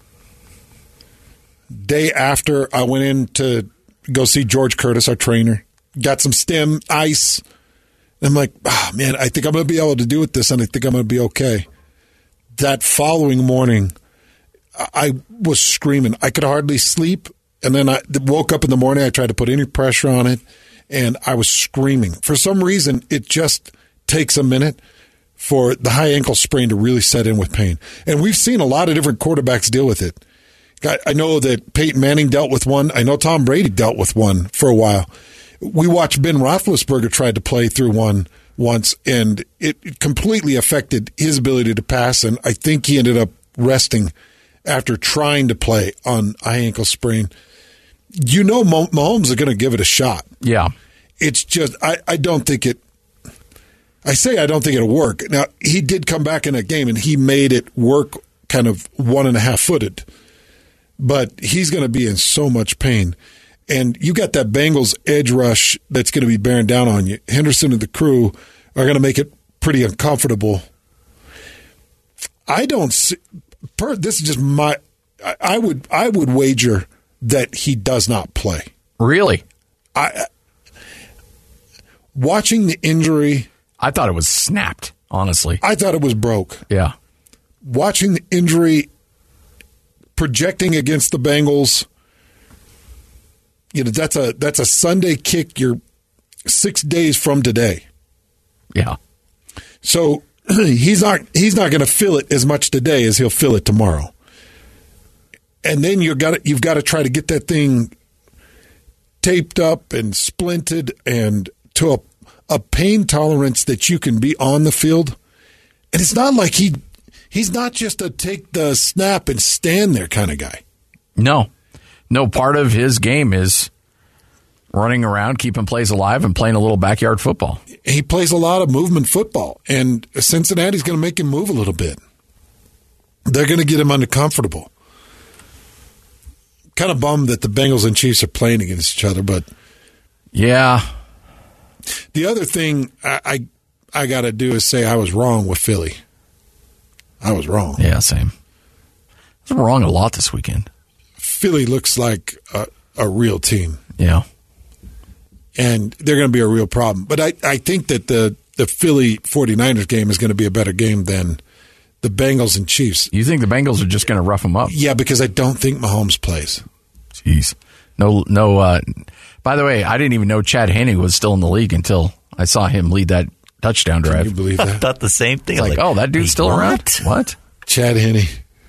Day after, I went in to go see George Curtis, our trainer. Got some stem ice. I'm like, oh, man, I think I'm going to be able to do with this, and I think I'm going to be okay. That following morning, I was screaming. I could hardly sleep. And then I woke up in the morning. I tried to put any pressure on it, and I was screaming. For some reason, it just takes a minute for the high ankle sprain to really set in with pain. And we've seen a lot of different quarterbacks deal with it. I know that Peyton Manning dealt with one. I know Tom Brady dealt with one for a while. We watched Ben Roethlisberger try to play through one once, and it completely affected his ability to pass, and I think he ended up resting after trying to play on a high ankle sprain. You know Mahomes are going to give it a shot. Yeah. It's just, I, I don't think it, I say I don't think it'll work. Now, he did come back in a game, and he made it work kind of one and a half footed. But he's going to be in so much pain. And you got that Bengals edge rush that's going to be bearing down on you. Henderson and the crew are going to make it pretty uncomfortable. I don't see, per, this is just my, I, I would I would wager that he does not play. Really? I Watching the injury. I thought it was snapped, honestly. I thought it was broke. Yeah. Watching the injury, projecting against the Bengals, you know, that's a that's a Sunday kick. You're six days from today. Yeah. So he's not he's not going to feel it as much today as he'll feel it tomorrow. And then you've got to, you've got to try to get that thing taped up and splinted and to a, a pain tolerance that you can be on the field. And it's not like he he's not just a take the snap and stand there kind of guy. No. No, part of his game is running around, keeping plays alive, and playing a little backyard football. He plays a lot of movement football, and Cincinnati's going to make him move a little bit. They're going to get him uncomfortable. Kind of bummed that the Bengals and Chiefs are playing against each other, but yeah. The other thing I I, I got to do is say I was wrong with Philly. I was wrong. Yeah, same. I was wrong a lot this weekend. Philly looks like a, a real team. Yeah. And they're going to be a real problem. But I, I think that the, the Philly 49ers game is going to be a better game than the Bengals and Chiefs. You think the Bengals are just going to rough them up? Yeah, because I don't think Mahomes plays. Jeez. No, no. Uh, by the way, I didn't even know Chad Henne was still in the league until I saw him lead that touchdown drive. Can you believe that? I thought the same thing. Like, like, oh, that dude's still what? around? What? Chad Henne.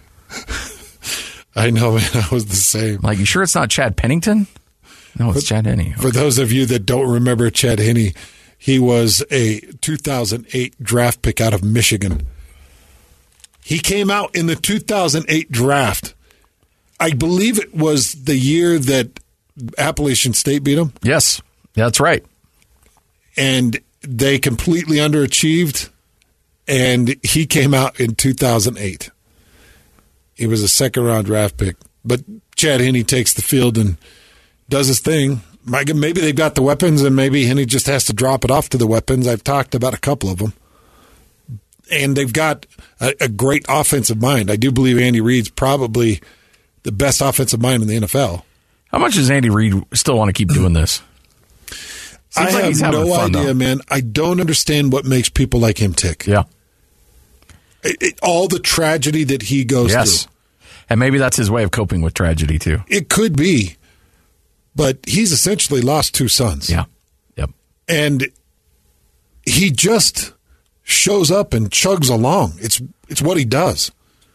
I know, man. I was the same. Like, you sure it's not Chad Pennington? No, it's for, Chad Henne. Okay. For those of you that don't remember Chad Henne, he was a two thousand eight draft pick out of Michigan. He came out in the two thousand eight draft. I believe it was the year that Appalachian State beat him. Yes, that's right. And they completely underachieved, and he came out in two thousand eight. He was a second-round draft pick. But Chad Henne takes the field and does his thing. Maybe they've got the weapons, and maybe Henne just has to drop it off to the weapons. I've talked about a couple of them. And they've got a, a great offensive mind. I do believe Andy Reid's probably the best offensive mind in the N F L. How much does Andy Reid still want to keep doing this? Seems I like have he's no fun, idea, though. man. I don't understand what makes people like him tick. Yeah. It, it, all the tragedy that he goes yes. through. And maybe that's his way of coping with tragedy, too. It could be. But he's essentially lost two sons. Yeah. Yep. And he just shows up and chugs along. It's it's what he does.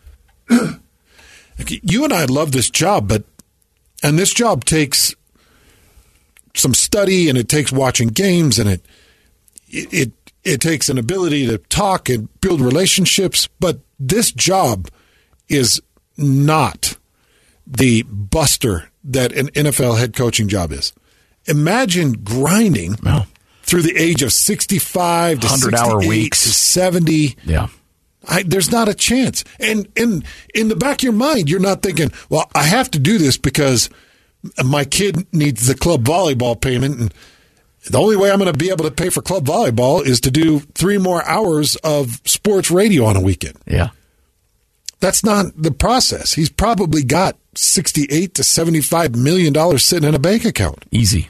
You and I love this job, but and this job takes some study, and it takes watching games, and it it it, it takes an ability to talk and build relationships. But this job is not the buster that an N F L head coaching job is. Imagine grinding no. through the age of sixty-five to one hundred hour weeks to seventy. Yeah. I, there's not a chance. And, and in the back of your mind, you're not thinking, well, I have to do this because my kid needs the club volleyball payment, and the only way I'm going to be able to pay for club volleyball is to do three more hours of sports radio on a weekend. Yeah. That's not the process. He's probably got sixty-eight to seventy-five million dollars sitting in a bank account. Easy.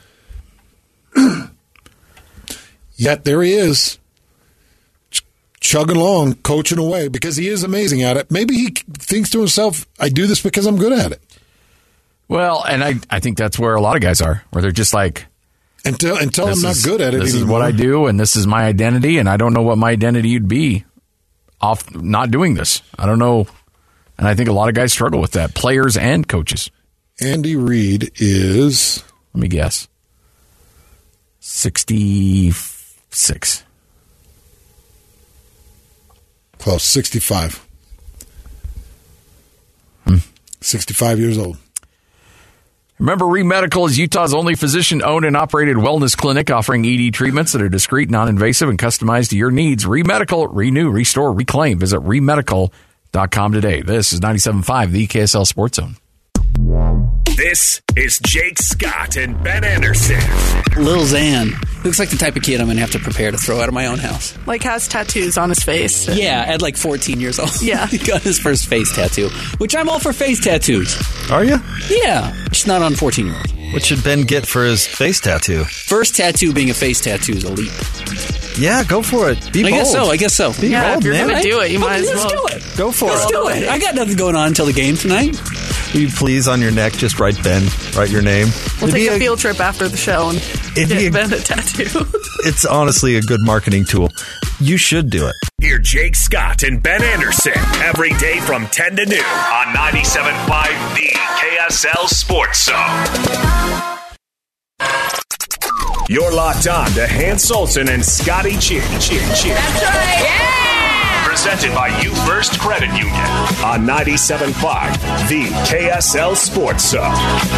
Yet there he is, ch- chugging along, coaching away, because he is amazing at it. Maybe he thinks to himself, I do this because I'm good at it. Well, and I, I think that's where a lot of guys are, where they're just like, Until, until I'm not is, good at it This anymore. is what I do, and this is my identity, and I don't know what my identity would be off not doing this. I don't know. And I think a lot of guys struggle with that, players and coaches. Andy Reid is... Let me guess. sixty-six. Close, sixty-five. Hmm. sixty-five years old. Remember, ReMedical is Utah's only physician-owned and operated wellness clinic offering E D treatments that are discreet, non-invasive, and customized to your needs. ReMedical, renew, restore, reclaim. Visit remedical dot com today. This is ninety-seven point five, the K S L Sports Zone. This is Jake Scott and Ben Anderson. Lil Xan looks like the type of kid I'm going to have to prepare to throw out of my own house. Like has tattoos on his face. Yeah, at like fourteen years old. Yeah. He got his first face tattoo, which I'm all for face tattoos. Are you? Yeah, just not on fourteen-year-olds. What should Ben get for his face tattoo? First tattoo being a face tattoo is a leap. Yeah, go for it. Be I bold. guess so, I guess so. Be yeah, bold, if you're man. going to do it, you Oh, might as let's well. do it. Go for Let's it. do it. I got nothing going on until the game tonight. Will you please on your neck just write Ben, write your name? We'll It'd take be a, a field trip after the show and It'd be a- get Ben a tattoo. It's honestly a good marketing tool. You should do it. Hear Jake Scott and Ben Anderson every day from ten to noon on ninety-seven point five, the K S L Sports Zone. You're locked on to Hans Olsen and Scotty Chin. Chin, Chin. That's right. Yeah! Presented by You First Credit Union on ninety-seven point five, the K S L Sports Zone.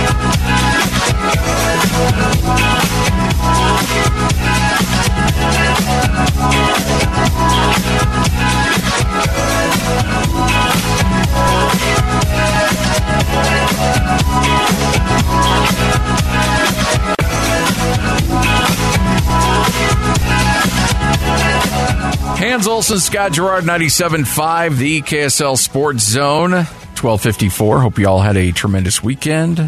Hans Olsen, Scott Gerard, ninety-seven point five, the K S L Sports Zone, twelve fifty-four. Hope you all had a tremendous weekend.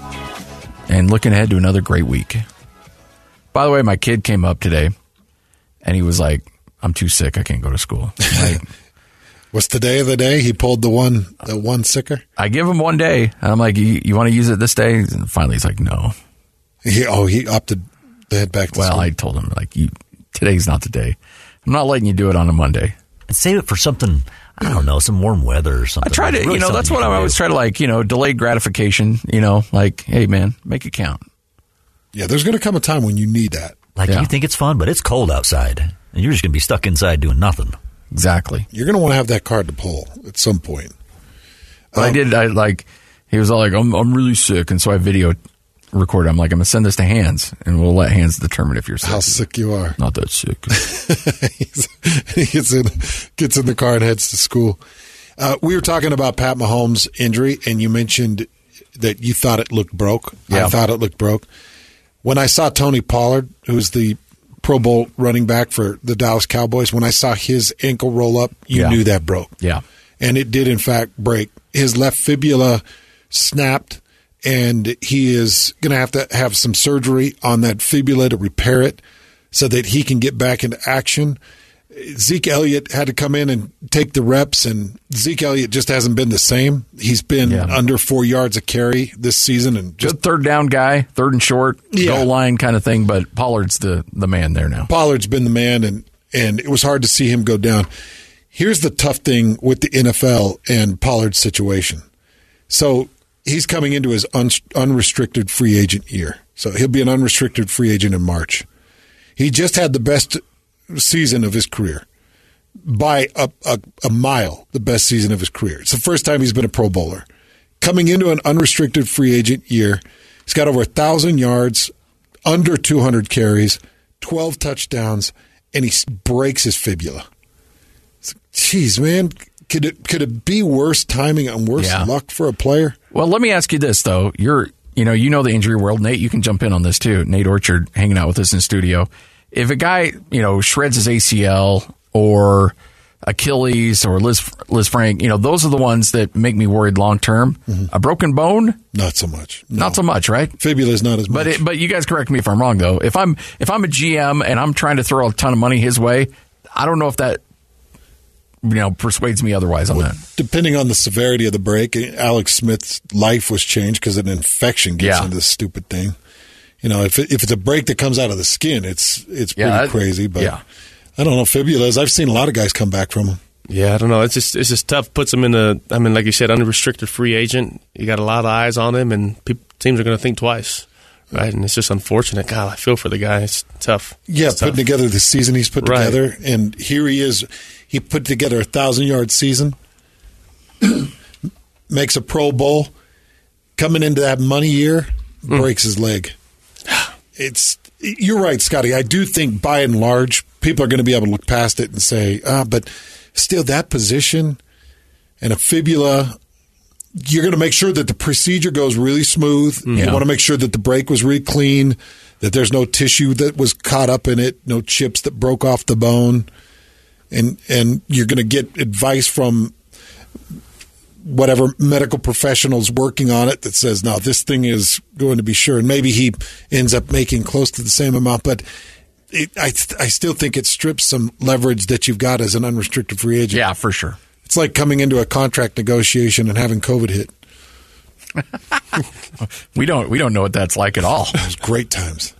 And looking ahead to another great week. By the way, my kid came up today, and he was like, I'm too sick. I can't go to school. Like, what's the day of the day? He pulled the one the one sicker? I give him one day, and I'm like, you, you want to use it this day? And finally, he's like, no. He, oh, he opted to head back to well, school. Well, I told him, like, you, today's not the day. I'm not letting you do it on a Monday. And save it for something, I don't know, some warm weather or something. I try to, really you know, that's something what you I can always do. try to, like, you know, delayed gratification, you know, like, hey, man, make it count. Yeah, there's going to come a time when you need that. Like, Yeah. you think it's fun, but it's cold outside, and you're just going to be stuck inside doing nothing. Exactly. You're going to want to have that card to pull at some point. But Um, I did, I like, he was all like, I'm, I'm really sick. And so I video recorded. I'm like, I'm going to send this to Hans, and we'll let Hans determine if you're sick. How sick you are. Not that sick. he gets in, gets in the car and heads to school. Uh, we were talking about Pat Mahomes' injury, and you mentioned that you thought it looked broke. Yeah. I thought it looked broke. When I saw Tony Pollard, who's the Pro Bowl running back for the Dallas Cowboys, when I saw his ankle roll up, you Yeah. knew that broke. Yeah. And it did, in fact, break. His left fibula snapped, and he is going to have to have some surgery on that fibula to repair it so that he can get back into action. Zeke Elliott had to come in and take the reps, and Zeke Elliott just hasn't been the same. He's been Yeah. under four yards a carry this season, and just Just third down guy, third and short, Yeah. goal line kind of thing. But Pollard's the, the man there now. Pollard's been the man, and, and it was hard to see him go down. Here's the tough thing with the N F L and Pollard's situation. So he's coming into his un, unrestricted free agent year. So he'll be an unrestricted free agent in March. He just had the best season of his career by a, a, a mile, the best season of his career. It's the first time he's been a Pro Bowler. Coming into an unrestricted free agent year, he's got over one thousand yards, under two hundred carries, twelve touchdowns, and he breaks his fibula. Jeez, man, could it could it be worse timing and worse Yeah. luck for a player? Well, let me ask you this though. You're, you know, you know the injury world. Nate, you can jump in on this too. Nate Orchard hanging out with us in the studio. If a guy, you know, shreds his A C L or Achilles or Liz, Liz Frank, you know, those are the ones that make me worried long term. Mm-hmm. A broken bone? Not so much. No. Not so much, right? Fibula is not as but much. It, but you guys correct me if I'm wrong, though. If I'm if I'm a G M and I'm trying to throw a ton of money his way, I don't know if that, you know, persuades me otherwise on well, that. Depending on the severity of the break, Alex Smith's life was changed because an infection gets Yeah. into this stupid thing. You know, if it, if it's a break that comes out of the skin, it's it's pretty Yeah, that- crazy. But yeah. I don't know, fibulas. I've seen a lot of guys come back from them. Yeah, I don't know. It's just it's just tough. Puts him in a, I mean, like you said, unrestricted free agent. You got a lot of eyes on him, and people, teams are going to think twice, right? And it's just unfortunate. God, I feel for the guy. It's tough. Yeah, it's putting tough. together the season he's put Right. together, and here he is. He put together a thousand yard season, makes a Pro Bowl, coming into that money year, breaks his leg. It's you're right, Scotty. I do think by and large, people are going to be able to look past it and say, ah, but still that position and a fibula. You're going to make sure that the procedure goes really smooth. Yeah. You want to make sure that the break was really clean, that there's no tissue that was caught up in it, no chips that broke off the bone. And and you're going to get advice from whatever medical professionals working on it that says, no, this thing is going to be sure. And maybe he ends up making close to the same amount. But it, I, I still think it strips some leverage that you've got as an unrestricted free agent. Yeah, for sure. It's like coming into a contract negotiation and having COVID hit. we don't we don't know what that's like at all. It was great times.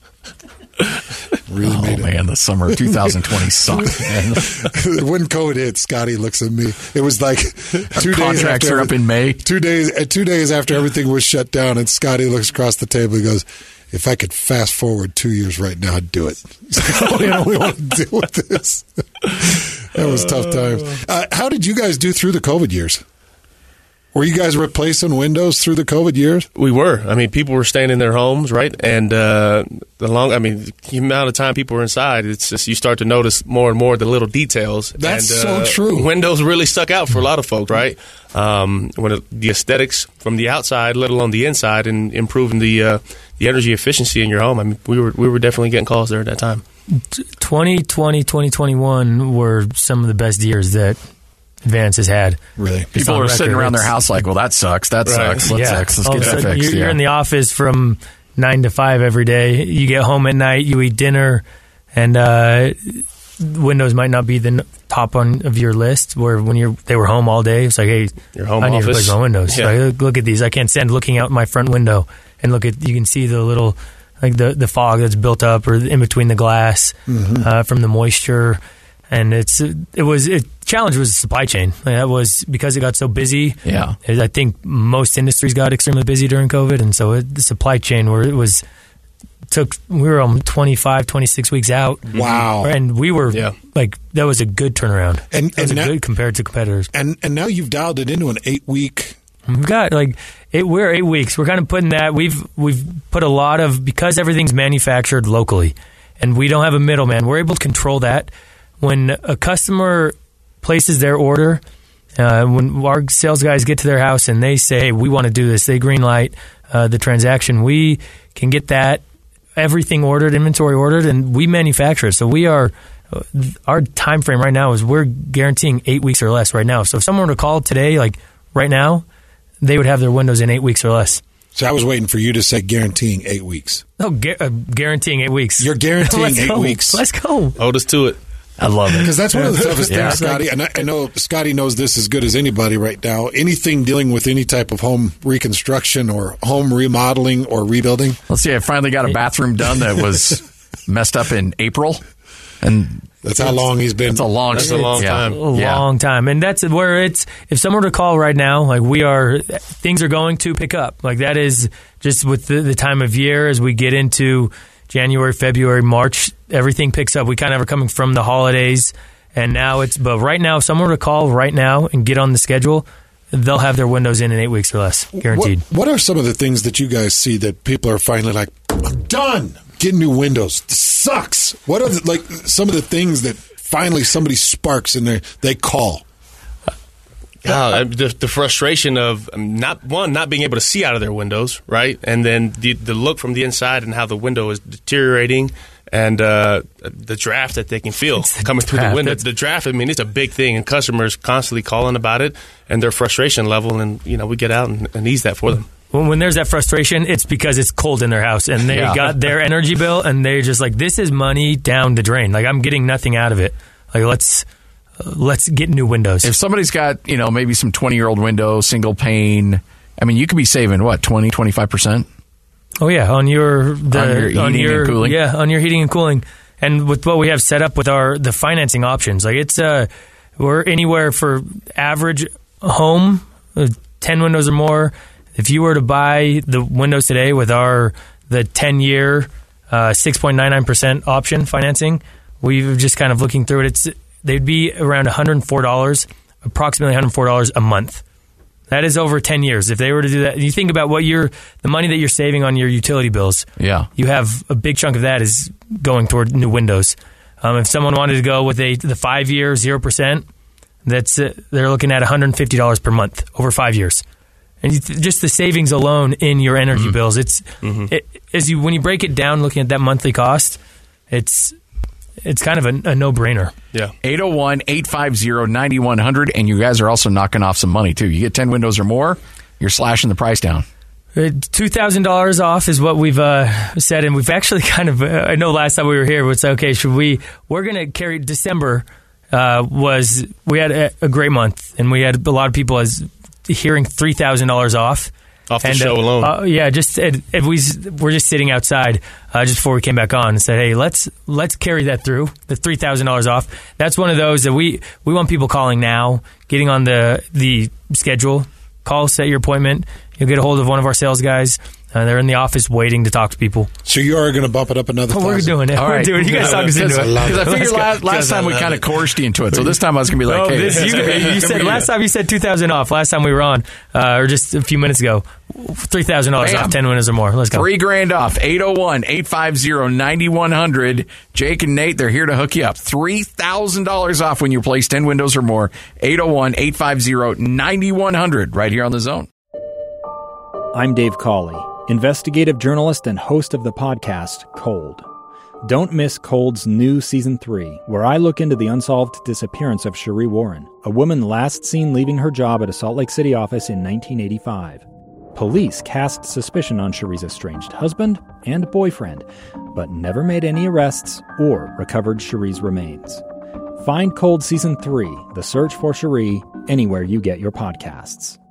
Really oh, made it. man, the summer of two thousand twenty sucked, man. When COVID hit, Scotty looks at me. It was like two days contracts after are up in May. Two days, uh, two days after everything was shut down, and Scotty looks across the table. He goes, "If I could fast forward two years right now, I'd do it." I don't want to deal with this. That was tough times. Uh, how did you guys do through the COVID years? Were you guys replacing windows through the COVID years? We were. I mean, people were staying in their homes, right? And uh, the long, I mean, the amount of time people were inside, it's just you start to notice more and more the little details. That's and, so uh, true. Windows really stuck out for a lot of folks, right? Um, when it, the aesthetics from the outside, let alone the inside, and improving the uh, the energy efficiency in your home. I mean, we were we were definitely getting calls there at that time. twenty twenty, twenty twenty-one were some of the best years that Advance has had. Really? People are sitting around their house like, well, that sucks. That Right. sucks. Let's, yeah. let's All get of a that sudden, fixed. You're, yeah. you're in the office from nine to five every day. You get home at night, you eat dinner, and uh, Windows might not be the n- top on of your list. Where when you're they were home all day, it's like, hey, Your home I need office. to replace my windows. Yeah. Like, look, look at these. I can't stand looking out my front window and look at. You can see the little like the the fog that's built up or in between the glass Mhm. uh, from the moisture. And it's it was it challenge was the supply chain. Like, that was because it got so busy. Yeah. I think most industries got extremely busy during COVID, and so it, the supply chain where it was took we were on twenty-five, twenty-six weeks out. Wow. And we were Yeah. like that was a good turnaround. And- that was and a now- good compared to competitors. And and now you've dialed it into an eight week. We've got like it, we're eight weeks. We're kind of putting that. We've we've put a lot of because everything's manufactured locally, and we don't have a middleman. We're able to control that. When a customer places their order, uh, when our sales guys get to their house and they say, hey, we want to do this, they green light uh, the transaction, we can get that, everything ordered, inventory ordered, and we manufacture it. So we are, uh, our time frame right now is we're guaranteeing eight weeks or less right now. So if someone were to call today, like right now, they would have their windows in eight weeks or less. So I was waiting for you to say guaranteeing eight weeks. No, gu- uh, guaranteeing eight weeks. You're guaranteeing Let's eight go. weeks. Let's go. Hold us to it. I love it. Because that's one of the toughest Yeah. things, Scotty. And I, I know Scotty knows this as good as anybody right now. Anything dealing with any type of home reconstruction or home remodeling or rebuilding. Let's see, I finally got a bathroom done that was messed up in April. And that's how long he's been. That's a long That's a long yeah. time. A Yeah. long time. And that's where it's, if someone were to call right now, like we are, things are going to pick up. Like that is just with the, the time of year as we get into January, February, March, everything picks up. We kind of are coming from the holidays and now it's, but right now, if someone were to call right now and get on the schedule, they'll have their windows in in eight weeks or less, guaranteed. What, what are some of the things that you guys see that people are finally like, I'm done getting new windows? This sucks. What are the, like some of the things that finally somebody sparks and they they call? Yeah, the, the frustration of not one not being able to see out of their windows, right, and then the the look from the inside and how the window is deteriorating, and uh, the draft that they can feel coming through the window. The draft, I mean, it's a big thing, and customers constantly calling about it and their frustration level, and you know we get out and, and ease that for them. When, when there's that frustration, it's because it's cold in their house, and they yeah. got their energy bill, and they're just like, this is money down the drain. Like, I'm getting nothing out of it. Like, let's uh, let's get new windows. If somebody's got, you know, maybe some twenty-year-old window, single pane, I mean, you could be saving, what, twenty, twenty-five percent? Oh, yeah, on your, the, on your heating on your, and cooling? Yeah, on your heating and cooling. And with what we have set up with our the financing options, like, it's, uh, we're anywhere for average home, uh, ten windows or more. If you were to buy the windows today with our the ten-year uh, six point nine nine percent option financing, we've just kind of looking through it. It's they'd be around one hundred four dollars, approximately one hundred four dollars a month. That is over ten years. If they were to do that, you think about what you're the money that you're saving on your utility bills. Yeah, you have a big chunk of that is going toward new windows. Um, if someone wanted to go with a the five-year zero percent, that's uh, they're looking at one hundred fifty dollars per month over five years. And you th- just the savings alone in your energy mm-hmm. bills, it's mm-hmm. it, as you when you break it down, looking at that monthly cost, it's it's kind of a, a no-brainer. Yeah, eight oh one, eight five zero, nine one hundred, and you guys are also knocking off some money too. You get ten windows or more, you're slashing the price down. Uh, two thousand dollars off is what we've uh, said, and we've actually kind of. Uh, I know last time we were here, we said, okay, should we? We're going to carry December. Uh, was we had a, a great month, and we had a lot of people as. Hearing three thousand dollars off. Off the and, show uh, alone. Uh, yeah, just if we we're just sitting outside uh, just before we came back on and said, hey, let's let's carry that through, the three thousand dollars off. That's one of those that we, we want people calling now, getting on the, the schedule. Call, set your appointment. You'll get a hold of one of our sales guys. Uh, they're in the office waiting to talk to people. So you are going to bump it up another oh, We're doing it. All we're right. doing it. You guys talk us into it. Because I figured last, last time we kind of coerced you into it. So this time I was going to be like, no, hey. This, you, you said, last time you said two thousand dollars off. Last time we were on, uh, or just a few minutes ago, three thousand dollars off, ten winners or more. Let's go. Three grand off. eight oh one, eight five zero, nine one hundred. Jake and Nate, they're here to hook you up. three thousand dollars off when you place ten windows or more. eight oh one, eight five zero, nine one hundred right here on The Zone. I'm Dave Cawley, investigative journalist and host of the podcast Cold. Don't miss Cold's new Season three, where I look into the unsolved disappearance of Sheree Warren, a woman last seen leaving her job at a Salt Lake City office in nineteen eighty-five. Police cast suspicion on Sheree's estranged husband and boyfriend, but never made any arrests or recovered Sheree's remains. Find Cold Season three, The Search for Sheree, anywhere you get your podcasts.